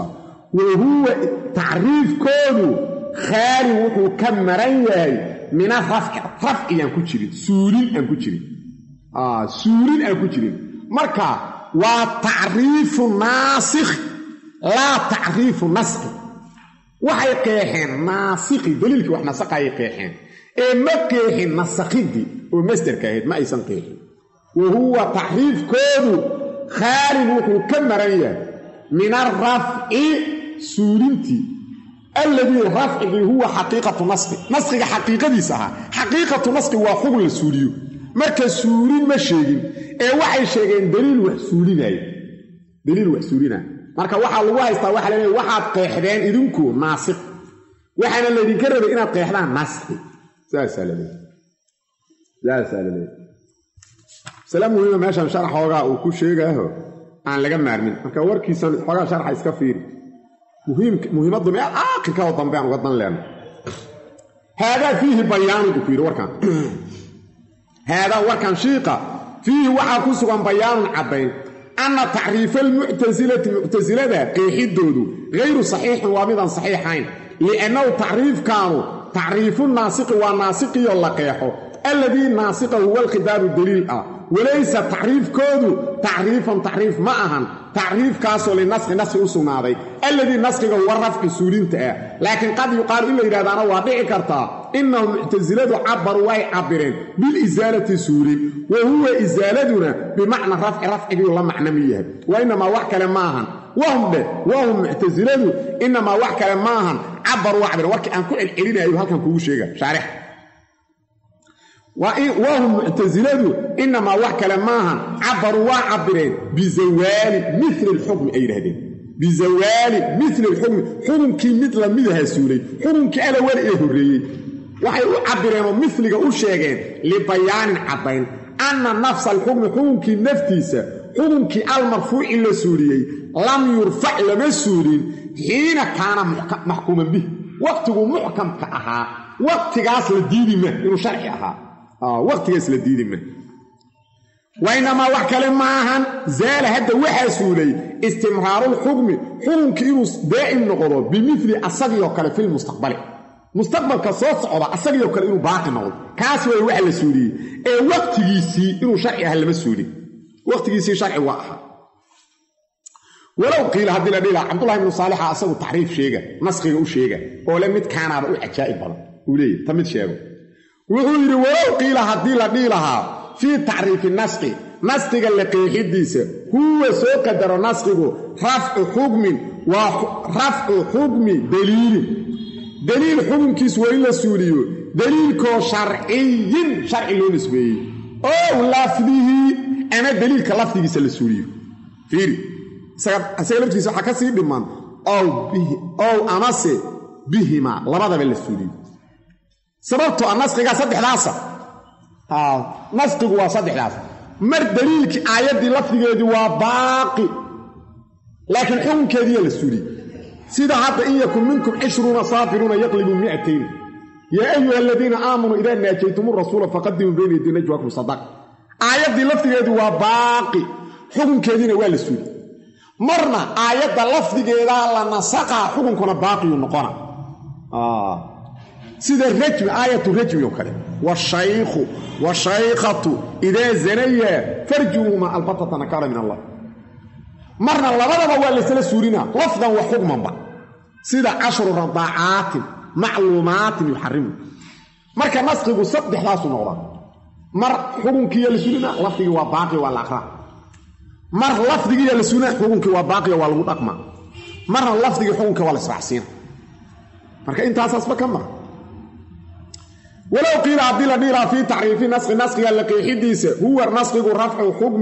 وهو تعريف كودو خالي وحو كمران ياهي من رفع ينكو جيرين سورين أنكو جيرين سورين أنكو جيرين مركا وتعريف ناسخ لا تعريف نسخ waxay qeexeen naasiqi daliilkii wax nasaqay qeexeen ma qeexin nasaqidi oo masdarka ahayd ma aysan qeexin wahuwa taxriif koodu khaalid wuxuu ka maraya min arraf'i suurinti alladhi raf'i huwa haqiiqatu nasqi nasqiga haqiiqadiisa aha haqiiqatu nasqi waa xugul la suuriyo marka suurin ma sheegin waxay sheegeen daliil wax suurinay marka waxa lagu haystaa waxa leeyahay waxaad qeexdeen idinku naasiq waxana la idin rabay inaad qeexdaan naasqi salaam muhiim meeshan sharaxooga uu ku sheegayo aan laga maarmin marka warkiisan xogaa sharaxa iska fiiri muhiimadu ma aakhirka oo dambe aan uga dan leeno hada fihi bayaanu ku fiiri warkan hada warkan shiiqa fihi waxa ku sugan bayaanu cadayn أن تعريف المعتزلة قيحدود غير صحيح ومضا صحيحين لأنه تعريف الناسق والناسق يلقيحه الذي ناسقه هو الخداب الدليل وليس تعريف كودو تعريف معها تعريف كاسو للنسخ نسخ أسنادي الذي نسخه هو الرفع سورين لكن قد يقال إلا إذا أنا واضع كرتا إنه المعتزلة عبروا عبرين بالإزالة سوري وهو إزالتنا بمعنى رفع الله معنوية وإنما وحكى معها وهم معتزلة إنما وحكى معها عبروا وكي أن كل الإلينا أيها كان كوه شيئا شارح وهم معتزلة إنما وحكى معها عبروا عبرين بزوال مثل الحكم أي رهدين بزوال مثل الحكم كي مثل مدها سوري كي ألا ورئيه الرئي waxay u cabireen misliga u sheegeen li bayaan cabayn anna nafs al-hukmi naftiisa xukunkii al-marfuuc la suuriyay lam yurfa' lama suurin hiina kaana mahkuman bih waqtigu muhkamka ahaa waqtigaas la diidima inuu sharci ahaa waqtigaas la diidima وإنما وحكى معهن زال هذا وحسولي استمرار الحكم كينو دائم نقضه بمثل أصغي وكال في المستقبل مستقبل كصوص عضا أصغي وكال إنو باقي نقض كاسوي وحل السوري وقت يسي إنو شرعي هل مسولي وقت يسي شرعي واحد ولو قيل هذه الأدلة عبد الله بن صالح أصغي تعريف شيئا نسخي أو شيئا ولم كان أبو عجائب بلا وليه تمت شيئا وغير ولو قيل هذه الأدلة في تعريف النسخ نسخ اللي قيحديسه هو سو قدر نسخه رفع حكم دليل حكم كيس وإلا سوريو دليل كو شرعي لو نسبيه او لفظه انا دليل كلفظه سلسوريو فيري سيلفتي سو حكاسي دمان او امسي بهما لبدا بالسوريو سببته النسخ صدخداسه نسقه وصدح لاف مر دليلك آياتي لفظيدي وباقي لكن حكم كذي للسوري سيدا حتى إن يكن منكم 20 صابرون يقلبوا 200 يا أيها الذين آمنوا إذا ناجيتم الرسول فقدموا بين يدي نجواكم صدق آياتي لفظيدي وباقي حكم كذي ولا السوري مرنا آيات لفظيدي لنسقها حكم كنا باقي ونقرا سيدا الرجم آية الرجم يوكله والشيخة إذا زنيا فرجوهما البطة نكارا من الله مرنا الله بضبا والسنة سورينا لفظا وحكما با سيدا 10 رضاعات معلومات يحرمه مركا نسخه صدح لاسو نورا مر حكمكي لسورينا لفظي وباقي والآخرة مر لفظي لسورينا حكمكي وباقي والغدقما مر لفظي حكمكي والإسرعسين مركا انت أساس بكما ولو قيل عبد الله في تعريف نسخ اللي حديثه هو النسخ رفع حكم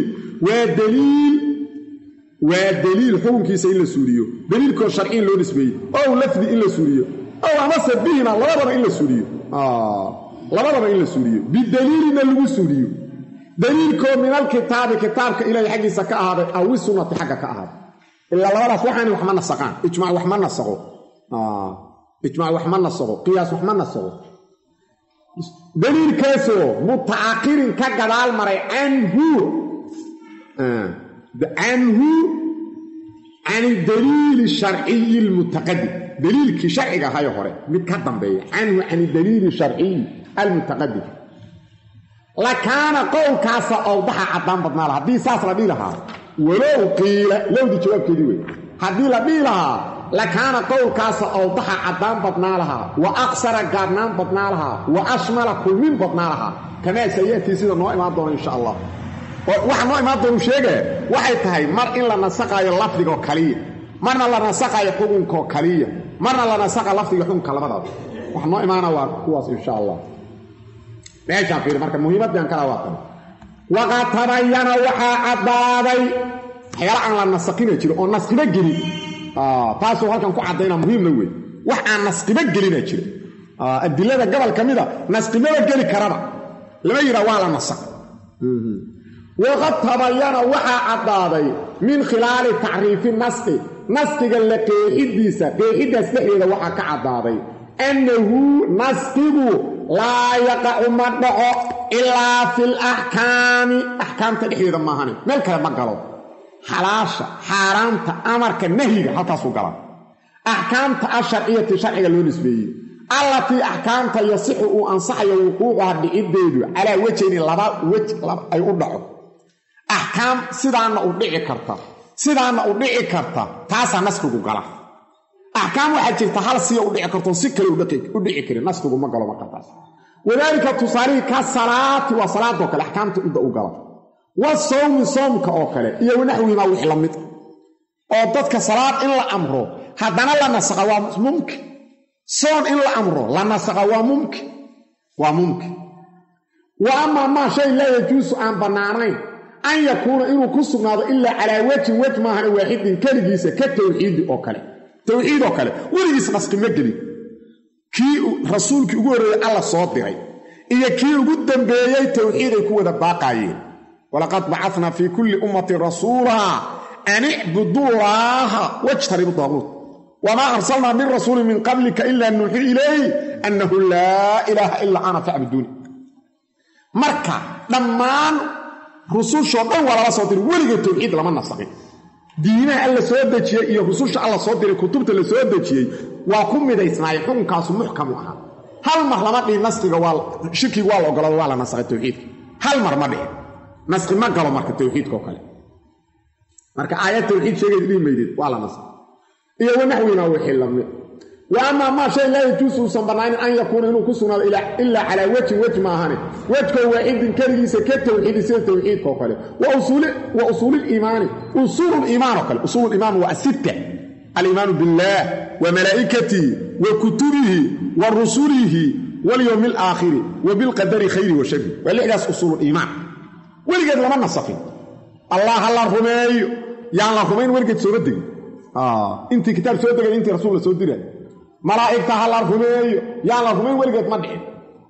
ودليل حكم كيس إلا سوريو دليل كو شرعي لو نسبي أو لفظ إلا سوريو أو أمس بهنا لبضا إلا سوريو لبضا إلا سوريو بالدليل إلا سوريو دليل كو من الكتاب كتابك إلى حق سكاء هذا أو السنة حقك هذا إلا لبضا وحاني وحمنا السقان اجمع وحمنا السقو اجمع وحمنا السقو قياس وحمنا السقو دليل كاسو متعاقر كغدال مري عن الدليل الشرعي المتقدم دليل كشرعي هاي هوري متقدم بي عنه عن الدليل الشرعي المتقدم لكان قول كاسا أوضح عدام بدنا لها دي ساس لدي لها ولو قيل لو دي جواب كديوي هدي لدي لها لكان قول كاسا أوضح عدام بدنا لها وأقصر قرنان بدنا لها وأشمل كل من بدنا لها كما سيأتي سيدة نوع ما دون إن شاء الله waxa noo imaan doon sheegay waxay tahay mar in la nasaqayo lafdiga kaliya marna la nasaqayo xukunka kaliya marna la nasaqa lafdiga xukunka labadaba waxa noo imaana waa kuwaas insha Allah meesha fiir marka muhiimadan kala waatan waxa tabayana waxa cadaaday xayala aan la nasaqina jiro oo nasqiba geli taas halkan ku cadayna muhiimna weey wax aan nasqiba gelina jiro adilada gobol kamida nasqiba geli karaba lama yira waa la nasaq وقد تبين وحا عدادي من خلال تعريف النسق نسق اللقيحديسة قيحديسة سحيدة وحا كعدادي أنه نسق لا يقع مدعو إلا في الأحكام أحكام تدحيدة ماهاني ملك المقالو حلاشة حرامة أمرك النهي حتى سوقلا أحكام الشرعية الشرعية النسبية التي أحكام يصح وأنصح وقوعها بإبداده على وجه لبا أي أدعو أحكام سيدانا أودعي كرتا تاسا نسكو قلا أحكام واحد جرتا هل سيا أودعي كرتا سكري أودعي كري نسكو مقالا مقاطاس وذلك تصاريه كالصلاة وصلاة وكال أحكام تؤدعو قلا والصوم صومك أوكالي إيا ونحوه ما وحلمت أودتك صلاة إلا أمره هذانا لا نسقوا ممكن صوم إلا أمره لا نسقوا ممكن وأما ما شيء لا يجوز أن بنانين أن يكون إنه كسرنا إلا على وجه ما هو واحد كالجيسة كالتوحيد أوكالي توحيد أوكالي وليس نسق مجري كي رسولك يقول الله صادقي إيا كي قدام بيي توحيد يكون باقاين ولقد بعثنا في كل أمة رسولا أن اعبدوا الله واجتنبوا الطاغوت وما أرسلنا من رسول من قبلك إلا أن نوحي إليه أنه لا إله إلا أنا فاعبدوني مركا لما رسول شوطان ولا صادر ولغا توحيد لما نسقي دينه الله سو دجيه iyo rususha Allah soo diray kutubta la soo dajiyay waa ku midaysnaa xukunkaas muhkam ah hal mar lama dhig nasqiga waa shirki waa la ogolaa waa la nasqay tawxiid hal mar ma dhig nasqi ma galo marka tawxiidka kale marka aayad tawxiid sheegay dhimeeyay waa la nasqay iyo wanaxwina wixii lamid وأما ما شيء لا يجوز صنبنان أن يكون إنه كسرنا إلا على وجه ما هاني وجه واحد كريسة كالتوحيد سيد توحيد كوكالي وأصول الإيمان أصول الإيمان وكالي أصول الإيمان هو الستة الإيمان بالله وملائكته وكتبه ورسوله واليوم الآخر وبالقدر خير وشر والإحداث أصول الإيمان ولقد لما نصفين الله رمي يا الله رمين ولقد سردك انت كتاب سودك انت رسول الله سودك ملائكة هلا رمي يا الله رمين ولقد مدعي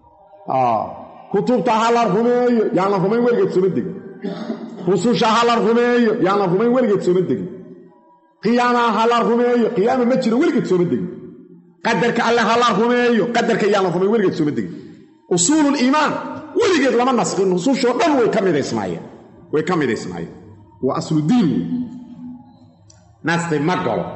كتبت هلا رمي يا الله رمين ولقد سردك رسوش هلا رمي يا الله رمين ولقد سردك قيامة هلا رمي قيامة مجر ولقد سردك قدرك الله هلا رمي قدرك يا الله رمين ولقد سردك أصول الإيمان ولقد لما نسخ النصوص شوطان ويكمل إسماعيل وأصل الدين نسخ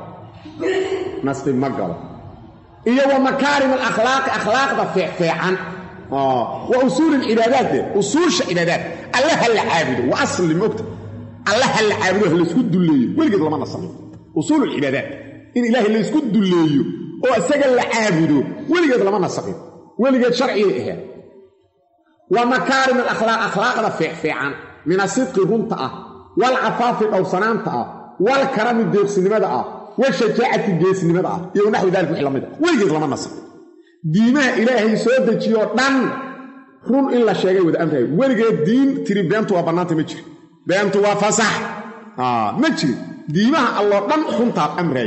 مقل إيه ومكارم الأخلاق أخلاق فعن وأصول العبادات أصول العبادات الله هل عابده وأصل المكتب الله هل عابده اللي يسكد اللي ولقد لما نصلي أصول العبادات إن إله اللي يسكد اللي وأسجل عابده ولقد لما نصلي ولقد شرعي إيه ومكارم الأخلاق أخلاق فعن من الصدق الرنطة والعفاف أو صنامة والكرم الديرس لماذا والشجاعة الديرس لماذا يونحو ذلك وحلمه ولقد لما نصر دينه إلهي سودة جيوطان رون إلا شيء وذا أمره ولقد دين تري بيانتوا وبنات مجري بيانتوا فصح مجري دينه الله دان خنطة أمره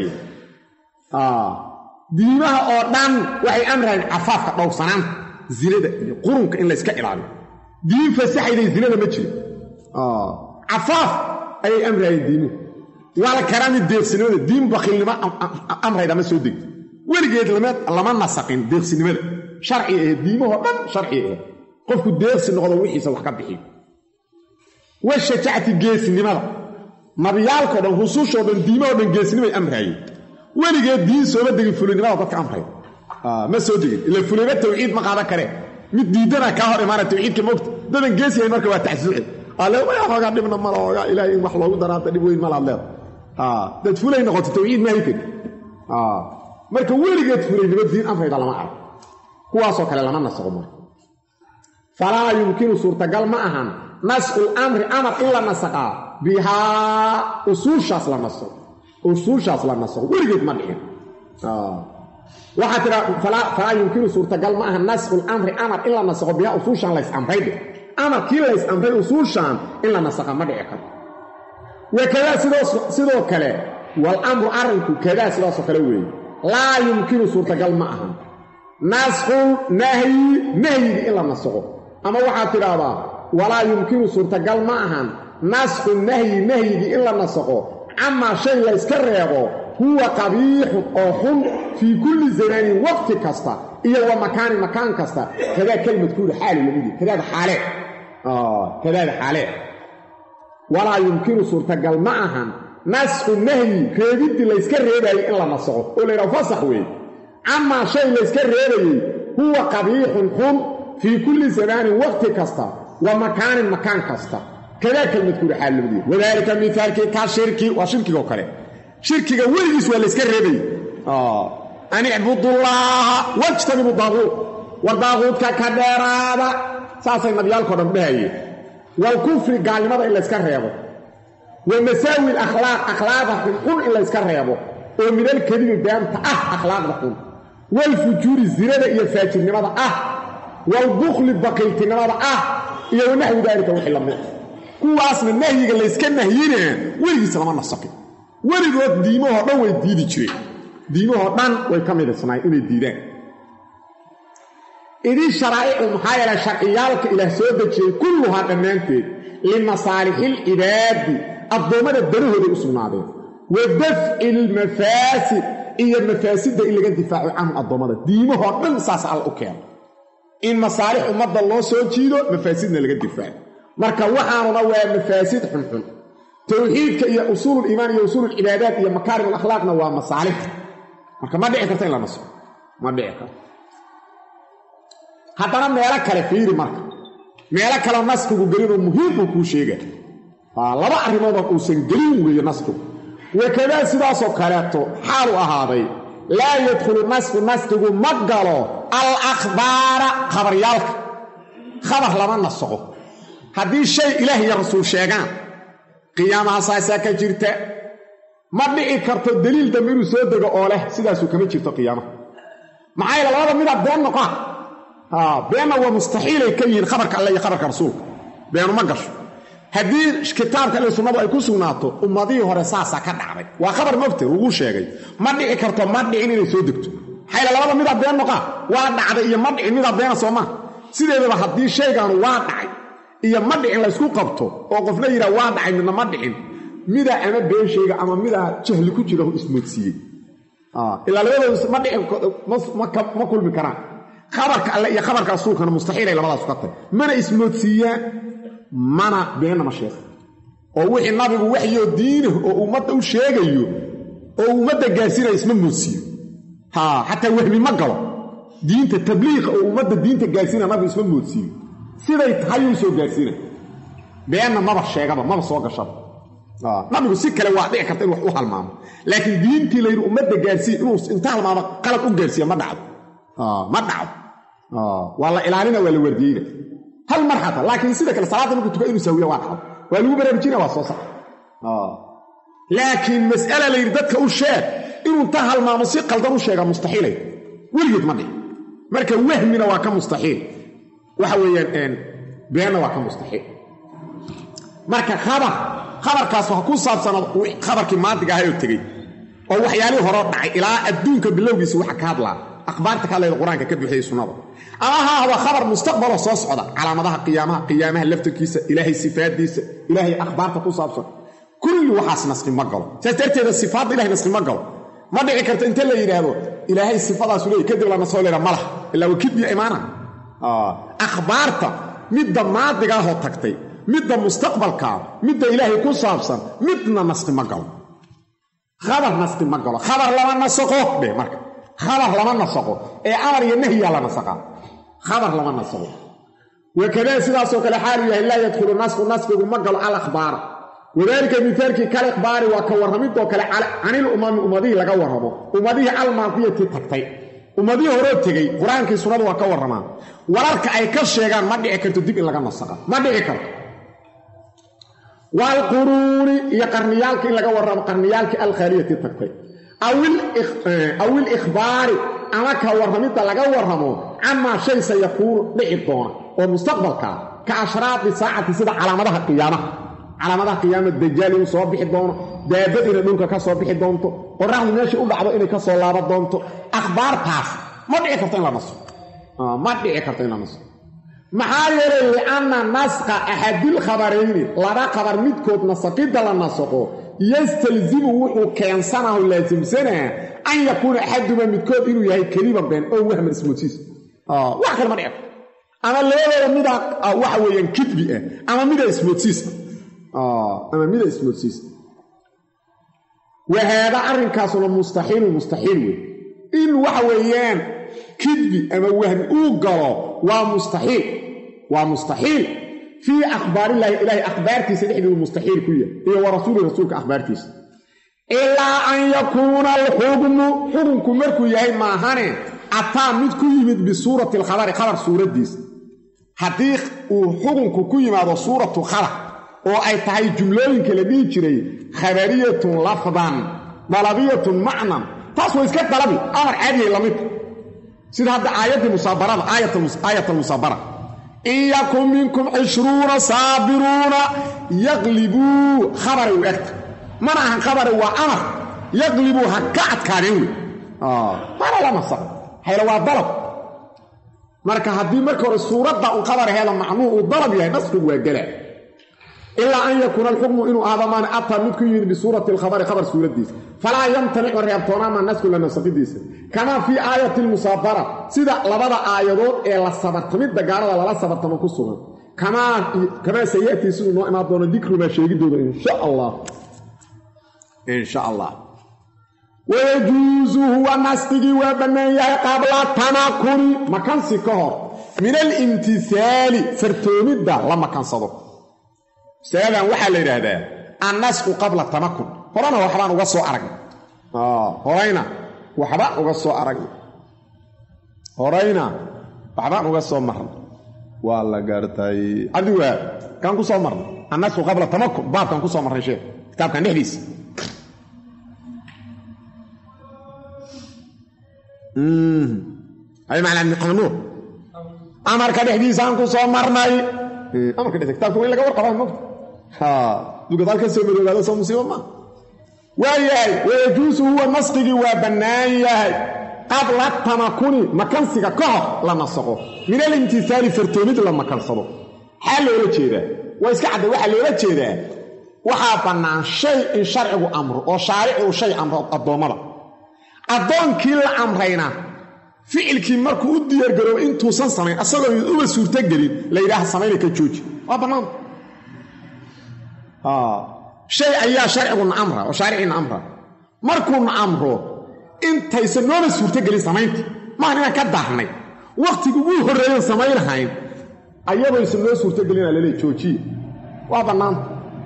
دينه أردان وحي أمره عفاف أو صنامة زيادة قرنك إلا إسكا إلعب دين فسحي دي زيادة مجري عفاف أي أمره دينه وعلى كرام الديرسينيمة دين بخيل لما أمره إذا ما سودك ولقيت لما نسقين ديرسينيمة شرعي دينه من شرعي قفك الديرسينيمة وحي سوحك بحي والشجاعة الديرسينيمة nabiyaalkoo dhan rusushoo dhan diimahoo dhan geesnimay amraayeen weligeed diin sooma degin fulinimada dadka amray ma soo degin ila fulinimo tawxiid ma qaadan kareen mid diidana kaa hor imaana tawxiidka moogta dadan gees yahay marka waa taxsuuci alle waxoogaa dhibna ma lahoga ilaahay in wax loogu daraata dhib weyn ma laad leeda dad fulay noqoto tawxiid ma haykan marka weligeed fulaynimo diin amrayda lama arag kuwaasoo kale lama nasaqo marka falaa yumkinu suurtagal ma ahan nasqu lamri amar in la nasaqaa bihaa usuushaas la nasaqo weligeed ma dhicin waxaa tira falaa yumkinu suurtagal ma ahan nasqu lamri amar in la nasaqo bihaa usuushaan lays amraydhe amarkii lays amray usuushaan in la nasaqa ma dhici karo wakadaa sidoo kale walamru arrinku kadaa sidaasoo kale weeye laa yumkinu suurtagal ma ahan nasqu nahyigi in la nasaqo ama waxaad tidhaahdaa walaa yumkinu suurtagal ma ahan nasqu nahyigii in la nasaqo camaa shay layska reebo huwa qabiixun oo xun fii kulli zamaanin waqti kasta iyo wa makaanin makaan kasta kadaa kelmadkuuda xaali lamidi kadaada xaalee walaa yumkinu suurtagal ma ahan nasqu nahyi reebiddii layska reebayey in la nasaqo oo laydhaho fasax weeye camaa shay layska reebayey huwa qabiixun xun fii kulli zamaanin waqti kasta wa makaanin makaan kasta kadaa kelmadkuuda xaali lamidi wadaalika mihaalkii ka shirki waa shirkigoo kale shirkiga weligiis waa layska reebayey an icbudullaaha wajtanibu daaquud war daaquudka ka dheeraada saasay nabiyaalkao dhan dhahayeen walkufri gaalnimada in layska reebo wa masaawi lakhlaaq akhlaaqda xunxun in layska reebo oo minalkadibi beenta akhlaaqda xun walfujuuri zinada iyo faajirnimada walbukli baqiiltinimada iyo wanaxwi daalika wixii la mid kuwaasna nahyiga layska nahyina weligiis lama nasaqin weligood diimahoo dhan way diidi jireen diimahoo dhan way ka midisnaay inay diidaan idii sharaa'icu maxaa yeele sharciyaalka ilaah soo dejiyey kulluhaa dhammaanteed limasaalixilcibaadi addoommada danahooday u sugnaadeen wa dafci lmafaasid iyo mafaasidda in laga difaaco canhum addoommada diimahoo dhan saas alla u keeno in masaalix ummadda loo soo jiido mafaasidna laga difaaco marka waxaanuna waa mafaasid xunxun tawxiidka iyo usuululiimaan iyo usuululcibaadaat iyo makaarim alakhlaaqna waa masaalix marka ma dhici karta in la naso ma dhici karto haddana meelo kale fiiri marka meelo kaleo naskigu gelinoo muhiimuu kuu sheega laba arrimoodoo uusan gelin weeye naskigu wakadaa sidaasoo kaleeto xaalu ahaaday laa yadkhulu naskigu ma galo al akhbaara khabaryaalka khabar lama nasaqo haddii shay ilaah iyo rasuul sheegaan qiyaamaha saasaa ka jirta ma dhici karto daliil dambe inuu soo dego oo leh sidaasuu kama jirto qiyaamaha maxaa yeele labada midaa been noqaa beenna waa mustaxiilay ka yihiin khabarka alle iyo khabarka rasuulka beenu ma gasho haddii kitaabka alle sunnadu ay ku sugnaato ummadihii hore saasaa ka dhacday waa khabar mogte laguu sheegay ma dhici karto ma dhicin inay soo degto maxaa yeele labada midaa been noqaa waa dhacday iyo ma dhicin midaa beena soo maha sideedaba haddii shaygaanu waa dhacay iyo ma dhicin laysku qabto oo qofna yidhaa waa dhacay midna ma dhicin midaa ama been sheega ama midaa jahli ku jira ismoodsiiyey ilaa labadooda ma dhicin ma kulmi karaan khabarka alle iyo khabarka rasuulkana mustaxiilay labadaasu ka tahay mana ismoodsiiyaan mana beenna ma sheega oo wixii nabigu waxyoo diina oo ummadda u sheegayo oo ummadda gaarsiinaya isma moodsiiyo xataa wahmi ma galo diinta tabliiqa oo ummadda diinta gaarsiinaya nabigu isma moodsiiyo siday tahayuu soo gaarsiinaya beenna maba sheegaba maba soo gashaba nabigu si kale waa dhici karta in wax u halmaamo laakiin diintii layidhi ummadda gaarsiiya inuu inta halmaamo qalad u gaarsiiya ma dhacdo waa la ilaalina waa la wardiyeyna hal mar xata laakiin sida kale salaadda markuu tuka inuu sahwiya waa dhacdo waa lagu baraarujina waa soo sax laakiin mas'ala layidhi dadka u sheeg inuu ta halmaamo si qaldan u sheega mustaxiilay weligeed ma dhici marka wahmina waa ka mustaxiil waxa weeyaan beenna waa ka mustaxiil marka khabarkaas waxa ku saabsan khabarkii maantiga ahay oo tegey oo waxyaalihii hore dhacay ilaa adduunka bilowgiisa waxa ka hadlaa akhbaarta ka hadlayda qur-aanka ka bixiyey sunnada ama ha ahdo khabar mustaqbaloo soo socda calaamadaha qiyaamaha laftarkiisa ilaahay sifaadiisa ilaahay akhbaarta ku saabsan kulli waxaas nasqi ma galo saas darteeda sifaadda ilahay nasqi ma galo ma dhici karto inta la yidhaahdo ilaahay sifadaasu leey kadib la nasoo leeha malah ilaa waa kidbiya imaana akhbaarta midda maadiga ahoo tagtay midda mustaqbalka midda ilaahay ku saabsan midna nasqi ma galo khabar nasqi ma galo khabar lama nasaqo dhe marka khabar lama nasaqo ee amar iyo nahyi la nasaqa khabar lama nasaqo wakada sidaasoo kale xaalu yahay laa yadkhulu nasqigu ma galo al akhbaar wadaalika mithaalkii kal ikhbaari waa ka warramidoo kale canil umami ummadihii laga warramo ummadihii almaadiyati tagtay ummadihii horoo tegey qur-aankii sunnadu waa ka warramaan wararka ay ka sheegaan ma dhici karto dib in laga nasaqa ma dhici karto waalquruuni iyo qarniyaalka in laga warramo qarniyaalkii alkhaaliyati tagtay awil ikhbaari ama ka warramidda laga warramo camaa shay sayakuunu dhici doona oo mustaqbalkaa ka ashraaqi saacati sida calaamadaha qiyaama dajaal inuu soo bixi doono daabadiina dhulka ka soo bixi doonto qoraxdu meeshii u dhacdo inay ka soo laaba doonto akhbaartaas ma dhici karto in la naso maxaa yeelay lianna nasqa axadil khabarayni laba khabar midkood nasaqidda la nasaqo yastalzimu wuxuu keensanaho laasimsanaa an yakuuna axaduma midkood inuu yahay keliban been oo wahman ismoodsiis wax kale ma dhici karto ama labadooda mida waxa weeyaan kidbi ah ama mida ismoodsiis wahaada arrinkaasuna mustaxiil wey in waxa weeyaan kidbi ama wahmi uu galo waa mustaxiil fii akhbaarillaahi ilaahay akhbaartiisa dhexdeedu mustaxiil ku yahay iyo wa rasuulka akhbaartiisa ilaa an yakuuna alxukmu xukunku markuu yahay maahane ataa mid ku yimid bisuurati alkhabari khabar suuraddiisa haddii uu xukunku ku yimaado suuratu khabar oo ay tahay jumlooyinka la dhihi jiray khabariyatun lafdan dalabiyatun macnan taas waa iska dalabi amar caadiyay la mid sida hadda aayaddii musaabarada aayat almusaabara in yakun minkum 20 saabiruuna yaqlibuu khabari u egta mana ahan khabari waa amar yaqlibuu ha ka adkaadeen wey mana la nasaq hayla waa dalab marka haddii marka hore suuradda uu khabar heela macnuu uu dalab yahay nasqigu waa galaa ilaa an yakuuna alxukmu inuu aadamaan ataa mid ku yimid bisuurati alkhabari khabar suuraddiisa falaa yamtanicu reebtoonaama nasku la nasaqidiisa kamaa fii aayati almusaabara sida labada aayadood ee la sabartamidda gaalada lala sabartamo ku sugan kamaa sayatii siduu noo imaan doono dikrumaa sheegidooda insha allah wayajuusu huwa nasqigii waa bannaan yahay qabla tamakuni makansi ka hor min alimtihaali fartoomidda la makansado masaladan waxaa la yidhaahdaa annasqu qabla tamakun horena waxbaan uga soo aragnay marnay waa la gaartay adiga kan ku soo marnay annasqu qabla tamakun baabkan ku soo marnay sheekh kitaabkan dhexdiisa ay macna nuur amarka dhexdiisaan ku soo marnay amarka dhexdiisa kitaabka in laga warqabaa mogta dugadaalka soo madoobaada soo musiibo ma waayahay wayajuusu huwa nasqigii waa bannaan yahay qabla tamakuni makansiga ka hor la nasaqo min alimtihaali fartoomid la makansado maxaa loola jeedaa waa iska cadda waxaa loola jeedaa waxaa bannaan shay in sharcigu amro oo shaaricu shay amro addoommada addoonkii la amrayna ficilkii markuu u diyaargaroobo intuusan samayn asagoo uma suurtogelin la yidhaaha samaynay ka jooji waa bannaan shay ayaa sharciguna amra oo shaariciina amra markuuna amro intaysan noona suurtogelin samaynta maahan inaan ka daahnay wakhtigu ugu horreeyan samaynahayn ayadooysan noo suurtogelina lale joojiye waa bannaanta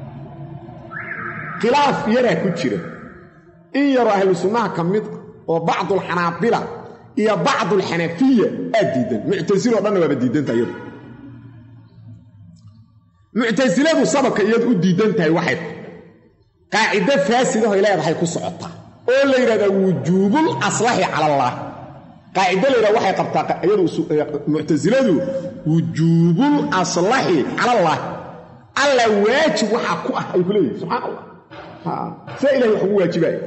khilaaf yaraa ku jira in yaroo ahlu sunnaha ka mid oo bacdulxanaabila iyo bacdulxanafiya aad diidan muctasiloo dhanna waaba diidanta iyadu muctasiladu sababka iyadu u diidan tahay waxay qaacido faasidahoy leedahay ku socotaa oo la yidhahdaa wujuubul aslaxi cala allah qaacido la yidhahda waxay qabtaa iyadu muctasiladu wujuubul aslaxi cala allah alla waajib waxaa ku ah ay ku leeyihin subxaan allah see ilahay wax ugu waajibaayo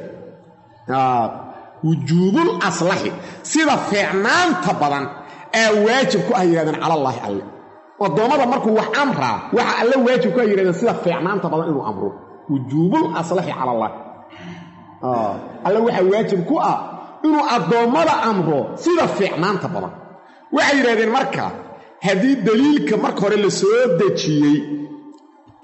wujuubul aslaxi sida fiicnaanta badan ee waajib ku ah yidhahdeen cala allaahi alle addoommada markuu wax amraa waxa alle waajib ku ah yidhahdeen sida fiicnaanta badan inuu amro wujuubul aslaxi cala allah alle waxaa waajib ku ah inuu addoommada amro sida fiicnaanta badan waxay yidhahdeen marka haddii daliilka marka hore la soo dejiyey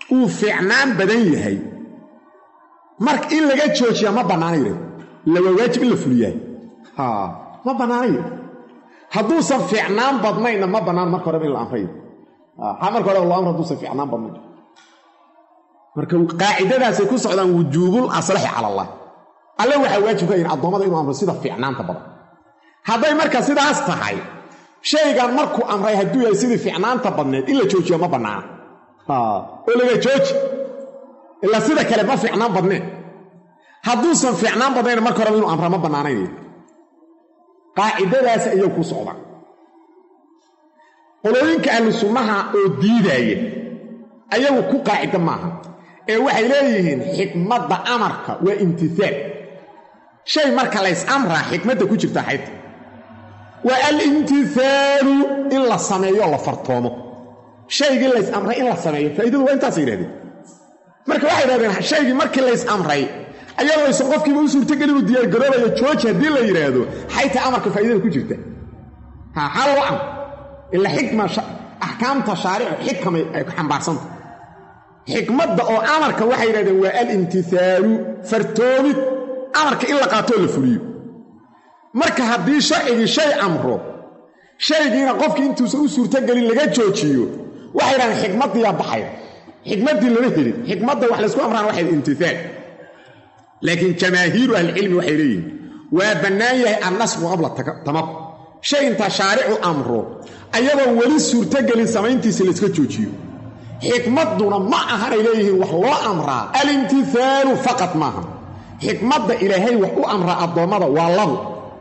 uu fiicnaan badan yahay marka in laga joojiya ma bannaanayo lawa waajib in la fuliyaa ma bannaanayo hadduusan fiicnaan badnayna ma bannaan marka hore in la amrayo marka hore loo amro hadduusan fiicnaan badnayn marka qaacidadaasay ku socdaan wujuubul aslaxi cala allah alle waxaa waajib ka yihin addoommada inuu amro sida fiicnaanta badan hadday marka sidaas tahay shaygan markuu amray hadduu yahay sidii fiicnaanta badneed in la joojiyo ma bannaana oo laga jooji ilaa sida kale ma fiicnaan badneen hadduusan fiicnaan badnayna marka hore inuu amra ma bannaanaynayo qaacidadaas ayay ku socdaan qolooyinka ahlu sunnaha oo diidaaya ayagu ku qaacida maaha ee waxay leeyihiin xikmadda amarka waa imtihaal shay marka lays amraa xikmadda ku jirta xayta waa alimtihaalu in la sameeyo la fartoomo shaygii lays amray in la sameeyo faa'iidadu waa intaasay yidhahdeen marka waxay yidhahdeen shaygii markii lays amray ayadoo aysan qofkiiba u suurtagelin uu diyaargaroobayo jooji haddii la yidhaahdo xayta amarka faa'iidada ku jirta xaa loo amr ila xikma axkaamta shaaricu xikmay ay ku xambaarsanta xikmadda oo amarka waxay yidhahdeen waa alimtihaalu fartoomid amarka in la qaatoo la fuliyo marka haddii sharcigii shay amro shaygiina qofkii intuusan u suurtagelin laga joojiyo waxay yidhahdeen xikmaddiiyaa baxaya xikmaddii lama helin xikmadda wax laysku amraan waxay imtihaal laakiin jamaahiiru ahlicilmi waxay leeyihiin waa bannaan yahay annasbu qabla tamakun shay intaa shaaricu amro ayadoon weli suurtagelin samayntiisa layska joojiyo xikmadduna ma ahanay leeyihiin wax loo amraa alimtihaalu faqad maaha xikmadda ilaahay wax u amraa addoommada waa labo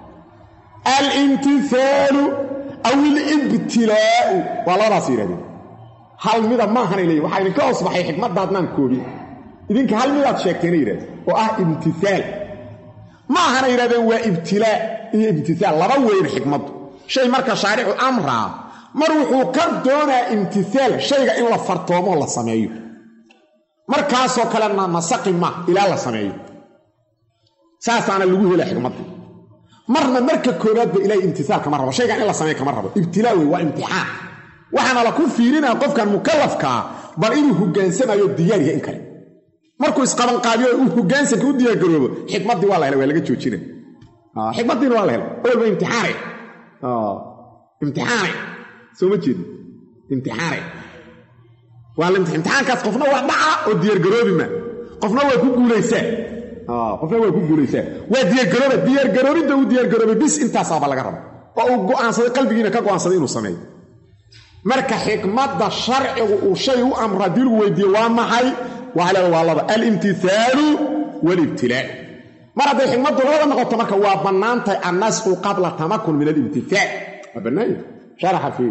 alimtihaalu aw ilibtilaa'u waa labadaas yidhahdeen hal mida maahanay leeyihin waxaa idinka hoos baxay xikmaddaadnaan koobin idinka hal midaad sheegtayna yidhahdeen oo ah imtihaal ma ahana yidhahdeen waa ibtilaa iyo imtihaal laba weyn xikmaddu shay marka shaaricu amraa mar wuxuu ka doonaa imtihaal shayga in la fartoomoo la sameeyo markaasoo kalena masaqi ma ilaa la sameeyo saasaana lagu hela xikmadda marna marka koobaadba ilaahay imtihaal kama rabo shaygan in la sameeyo kama rabo ibtilaa wey waa imtixaan waxaana la ku fiirinaya qofkan mukallafkaa bal inuu hogaansamayo diyaariya in kale markuu isqabanqaabiyo uu hogaansanka u diyaargaroobo xikmaddii waa la helay waa laga joojina xikmaddiina waa la helay olba imtixaane soo ma jeedin imtixaane waa imtixaankaas qofna waa dhaca oo diyaargaroobi ma qofna waa ku guulaysaa waa diyaargaroobidda uu diyaargaroobay bis intaasaaba laga raba oo uu go'aansaday qalbigiina ka go'aansaday inuu sameeyo marka xikmadda sharcigu uu shay u amro haddii lagu weydiiyo waa maxay waa laba alimtihaalu walibtilaa mar hadday xikmaddu labada noqoto marka waa bannaantahay annasxu qabla tamakun min alimtihaal waa bannaanya sharaxa fiir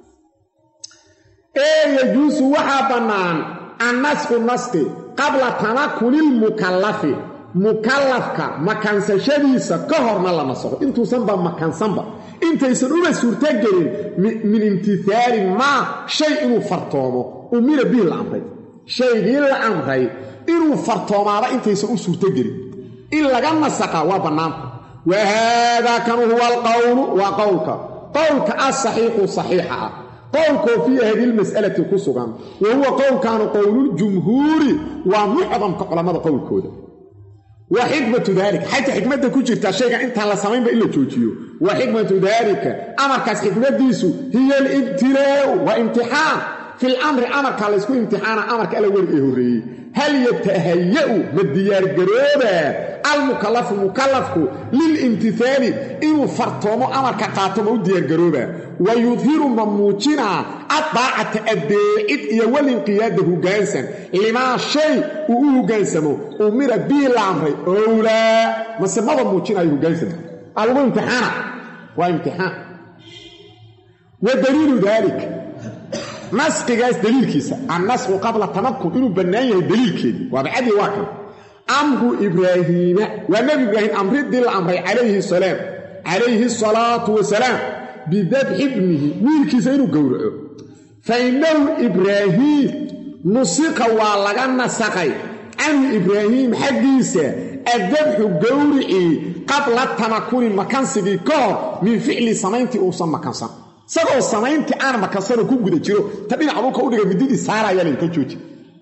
yajuusu waxaa bannaan annasxu naski qabla tamakunilmukallafi mukallafka makansashadiisa ka horna la nasakho intuusanba makansanba intaysan uba suurtagelin min imtihaalin maa shay inuu fartoomo umira bihi la amray shaygii la amray inuu fartoomaaba intaysan u suurtogelin in laga nasaqa waa bannaanta wa haadaa kanu huwa alqowlu waa qowlka asaxiixu saxiixa ah qowlkoo fii hadihi lmas'alati ku sugan wa huwa qowlkaanu qowluljumhuuri waa mucdamka culammada qowlkooda wa xikmatu daalika xayta xikmadda ku jirtaa shaygan intaan la samaynba in la joojiyo wa xikmatu daalika amarkaas xikmaddiisu hiya alibtilaa'u waa imtixaan fi lamri amarkaa laysku imtixaana amarka alla welig ee horreeyey hal yatahaya'u ma diyaargaroobaa almukallafu mukallafku lilimtihaali inuu fartoomo amarka qaato ma u diyaargaroobaa wa yudhiru ma muujinaa addaacata addeecid iyo walinqiyaada hoggaansan limaa shay uu u hoggaansamo umira bii la amray owlaa mase maba muujinayo hoggaansanka alagu imtixaana waa imtixaan wa daliilu daalik nasqigaas daliilkiisa annasqu qabla tamakun inuu bannaan yahay daliilkeedii waaba cadi waa kan amru ibraahiima waa nebi ibraahim amriddii la amray calayhi salaatu wasalaam bidabxi ibnihi wiilkiisa inuu gowraco fa innahu ibraahiim nusiqa waa laga nasaqay canhu ibraahiim xaggiisa addabxu gowricii qabla tamakuni makansigii ka hor min ficli samayntii uusan makansan isagoo samayntii aan makansanoo ku guda jiro ta dhinac dhulka u dhiga mididii saarayaa laydinka jooji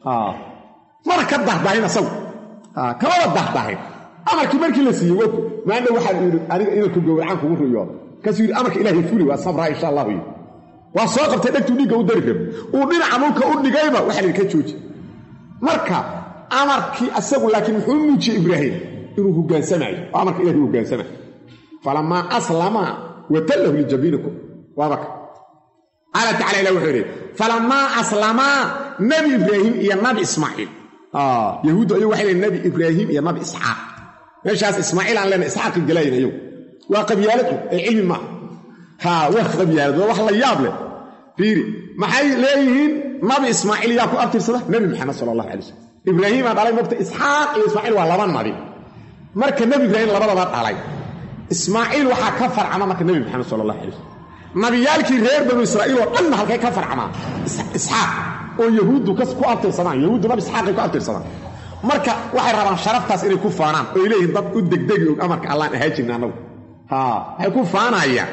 mana ka dahdahin asagu kamada dahdahin amarkii markii la siiyey wog maana waxaa yidhi adiga inanku gowracaan kugu riyooda kaasuu yidhi amarka ilaahay fuli waa sabraa insha allahu yidhi waa soo qabtay dhegtuu dhiigga u dari rab uu dhinaca mulka u dhigayba waxaa la yidhi ka jooji marka amarkii asagu laakiin muxuu muujiyey ibraahim inuu hogaansamayo oo amarka ilaahay hogaansamayo falamaa aslama watallahu lijabiinikum waabaka qaala tacala ilah wuxuu yidhi falamaa aslamaa nabi ibraahim iyo nabi ismaaciil yahuuddu ayagu waxay leeyiin nabi ibraahim iyo nabi isxaaq meeshaas ismaaciil aan leenahay isxaaqi galayn ayagu waa qabyaaladu ee cilmi maaha waa qabyaalad waa wax la yaab leh fiiri maxay leeyihiin nabi ismaaciil yaa ku abtirsada nabi maxamed sala allahu calay wasalam ibraahiim aa dhalay mogta isxaaq iyo ismaaciil waa laba nabi marka nabi ibraahim labadaba dhalay ismaaciil waxaa ka farcama marka nabi maxamed sala allahu calay wasalam nabiyaalkii reer banu israa'iil oo dhanna halkay ka farcamaan isxaaq oo yahuuddu ku abtirsadaan yahuuddu nabi isxaaqay ku abtirsadaan marka waxay rabaan sharaftaas inay ku faanaan oo ay leeyihiin dad u degdegi og amarka allaan ahaa jirna annagu waxay ku faanayaan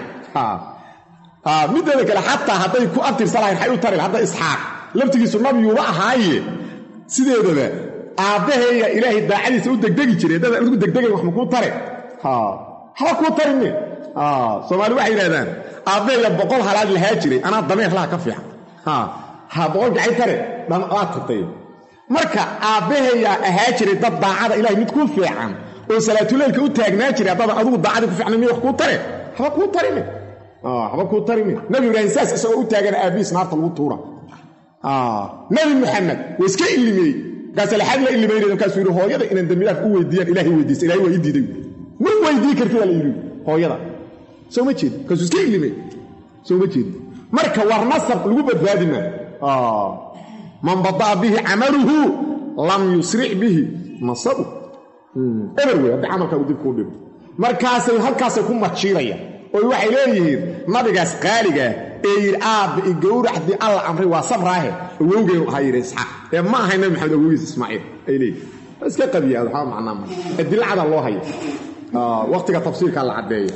mideeda kale xataa hadday ku abtirsan lahayn waxay u tari hadda isxaaq laftigiisu nabiyuuba ahaaye sideedaba aabbaheeya ilaahay daacadiisa u degdegi jiray dad adigu degdegayn wax makuu tare haba kuu tarine soomaali waxay yidhahdaan aabbaheeya 100 halaad lahaa jiray anaa dameer laha ka fiican 100 gacay tare waa tagtay marka aabbaheeya ahaa jiray dad daacada ilaahay mid ku fiican oo salaatuleelka u taagnaa jiray haddaba adigu daacadii ku fiicnay wax kuu tare haba kuu tarine haba kuu tarine nabi ibraahim saas isagoo u taagan aabiis naarta lagu tuura nabi maxamed waa iska illimey kaas la xad la illimeeyay markaas uu hooyada inaan dambilaaf u weydiiyaan ilaahay weydiisay ilaahay waa ii diiday ma weydii kartid la yiri hooyada soo ma jeed kaas iska illimey soo ma jeed marka war nasab lagu badbaadina man badaa bihi amaluhu lam yusri' bihi nasabu everywhere da amalka uu dib ku dhigo markaasay halkaasay ku majiiraya oo waxay leeyihiin nabigaas qaaliga ee yir aab i gowracdi alla amri waa sabraahe awowgeenu ahaa yiri isxaaq ee ma ahay nabi maxamed awowgiis ismaaciil ay leeyihiin iska qabiyaad waxa macnaa adilada loo hayo waqtiga tafsiirka la cadeeyo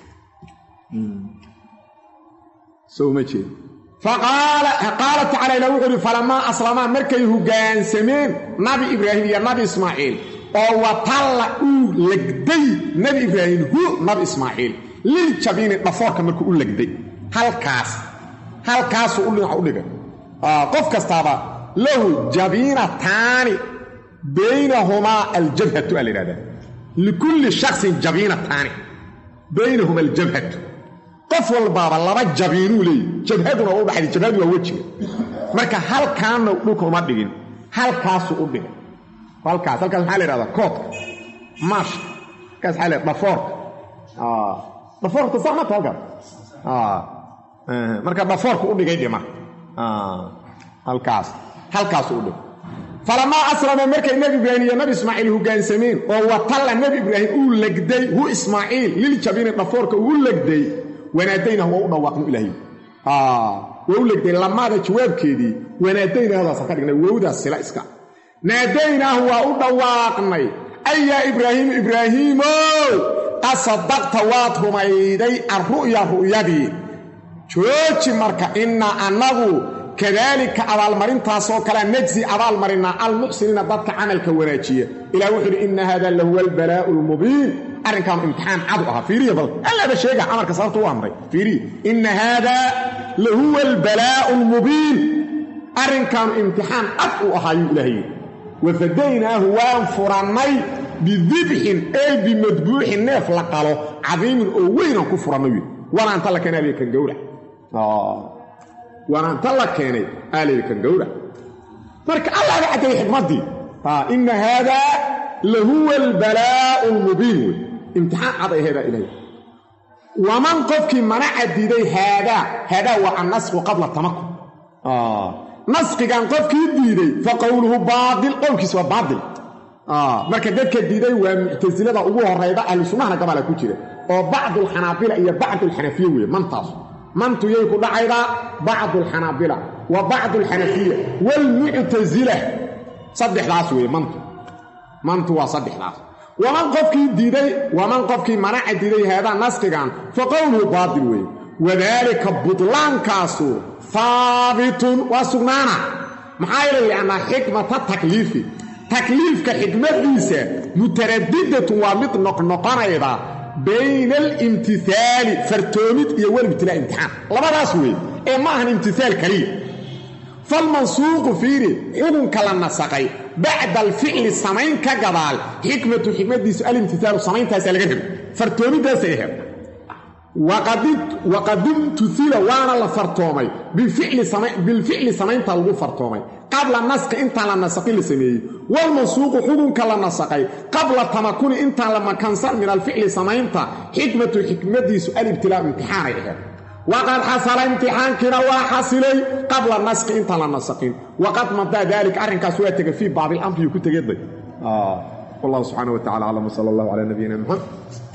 soo ma jeed قال تعالى لو وحري فلما أسلما مركي هجان سمين نبي إبراهيم يا نبي إسماعيل أو وطلع لقدي نبي إبراهيم هو نبي إسماعيل للجبين نفورك مركو لقدي هل كاس أقول لك قف كستابا له جبين تاني بينهما الجبهة الإرادة لكل شخص جبين تاني بينهما الجبهة qof walba laba jabiinu leey jabhaduna oo baxay jabhadu waa wajiga marka halkaan dhulka uma dhigin halkaas u dhigay halkaas maxaa la yiraahdaa kood maash kaas xalay dhafoorka sama taaga marka dhafoorka u dhigay dhima halkaas u dhigay falama aslama markay nabi ibraahim iyo nabi ismaaciil hoggaansameen oo watalla nabi ibraahim uu lagday hu ismaaciil lil jabin dhafoorka uu lagday وناديناه ودواقنا إلهي وولد لما ذا جواب كيدي وناديناه هذا سكرنا وودا السلا إسكا ناديناه ودواقنا أي يا إبراهيم أصدقت واضهم أيدي الرؤيا دي شوش مركا إنا أنه كذلك أبال مرين تاسو كلا نجزي أبال مرين المحسنين ضدك عملك وناجية إلى وحر إن هذا هو البلاء المبين أرن كان امتحان عدوها فيري بل ألا بشيء عمرك صارت وامري فيري إن هذا لهو البلاء المبين أرن كان امتحان عدوها إلهي وفديناه وانفرني بذبح أي بمذبوح الناف لقاله عظيم وين كفرني وانا انت لك نبي كان جورا وانا انت لك نبي كان جورا فرك الله عدي حكمتي إن هذا لهو البلاء المبين امتحان عضي هذا إليه ومن قفك منع الديدي هذا هو النسخ قبل التمكن نسخ كان قفك الديدي فقوله باطل قولك سوى باطل marka dadka diiday waa mu'tazilada ugu horeeyda ahlu sunnahna qabala ku jira oo bacd al-hanabila iyo bacd al-hanafiyya way mantu yay ku dhacayda bacd al-hanabila wa bacd al-hanafiyya wal mu'tazila saddexdaas way mantu waa saddexdaas waman qofkii diiday waman qofkii manaca diiday hada nasqigan faqawlu baadil way wadaalika budlan kaasu thabitun wa sugnana maxaa yeelay xikmata takliifi takliifka xikmadiisa mutaraddidatu waa mid noqnoqonayda bayna al-imtithaali fartoomid iyo walibtilaa imtixaan labadaas weey ee ma ahan imtithaal kaliya falmansuuqu fiiri xukunka la nasaqay bacda alficli samayn ka gadaal xikmadiisu alimtithaalu samayntaasa laga rabo fartoomidaasay ahayd waqad imtuthila waana la fartoomay bilficli samaynta lagu fartoomay qabla naski intaan la nasaqin la sameeyey walmansuuqu xukunka la nasaqay qabla tamakuni intaan la makansan min alficli samaynta xikmadiisu alibtilaa imtixaanay ahayd waqad xasala imtixaankina waa xasilay qabla naski intaan la nasaqin waqad madaa daalika arrinkaas waa tegay fii baabi lamri ku tegeeday wallahu subxaana wa tacala aclam wsala allahu calaa nabiyina muxamed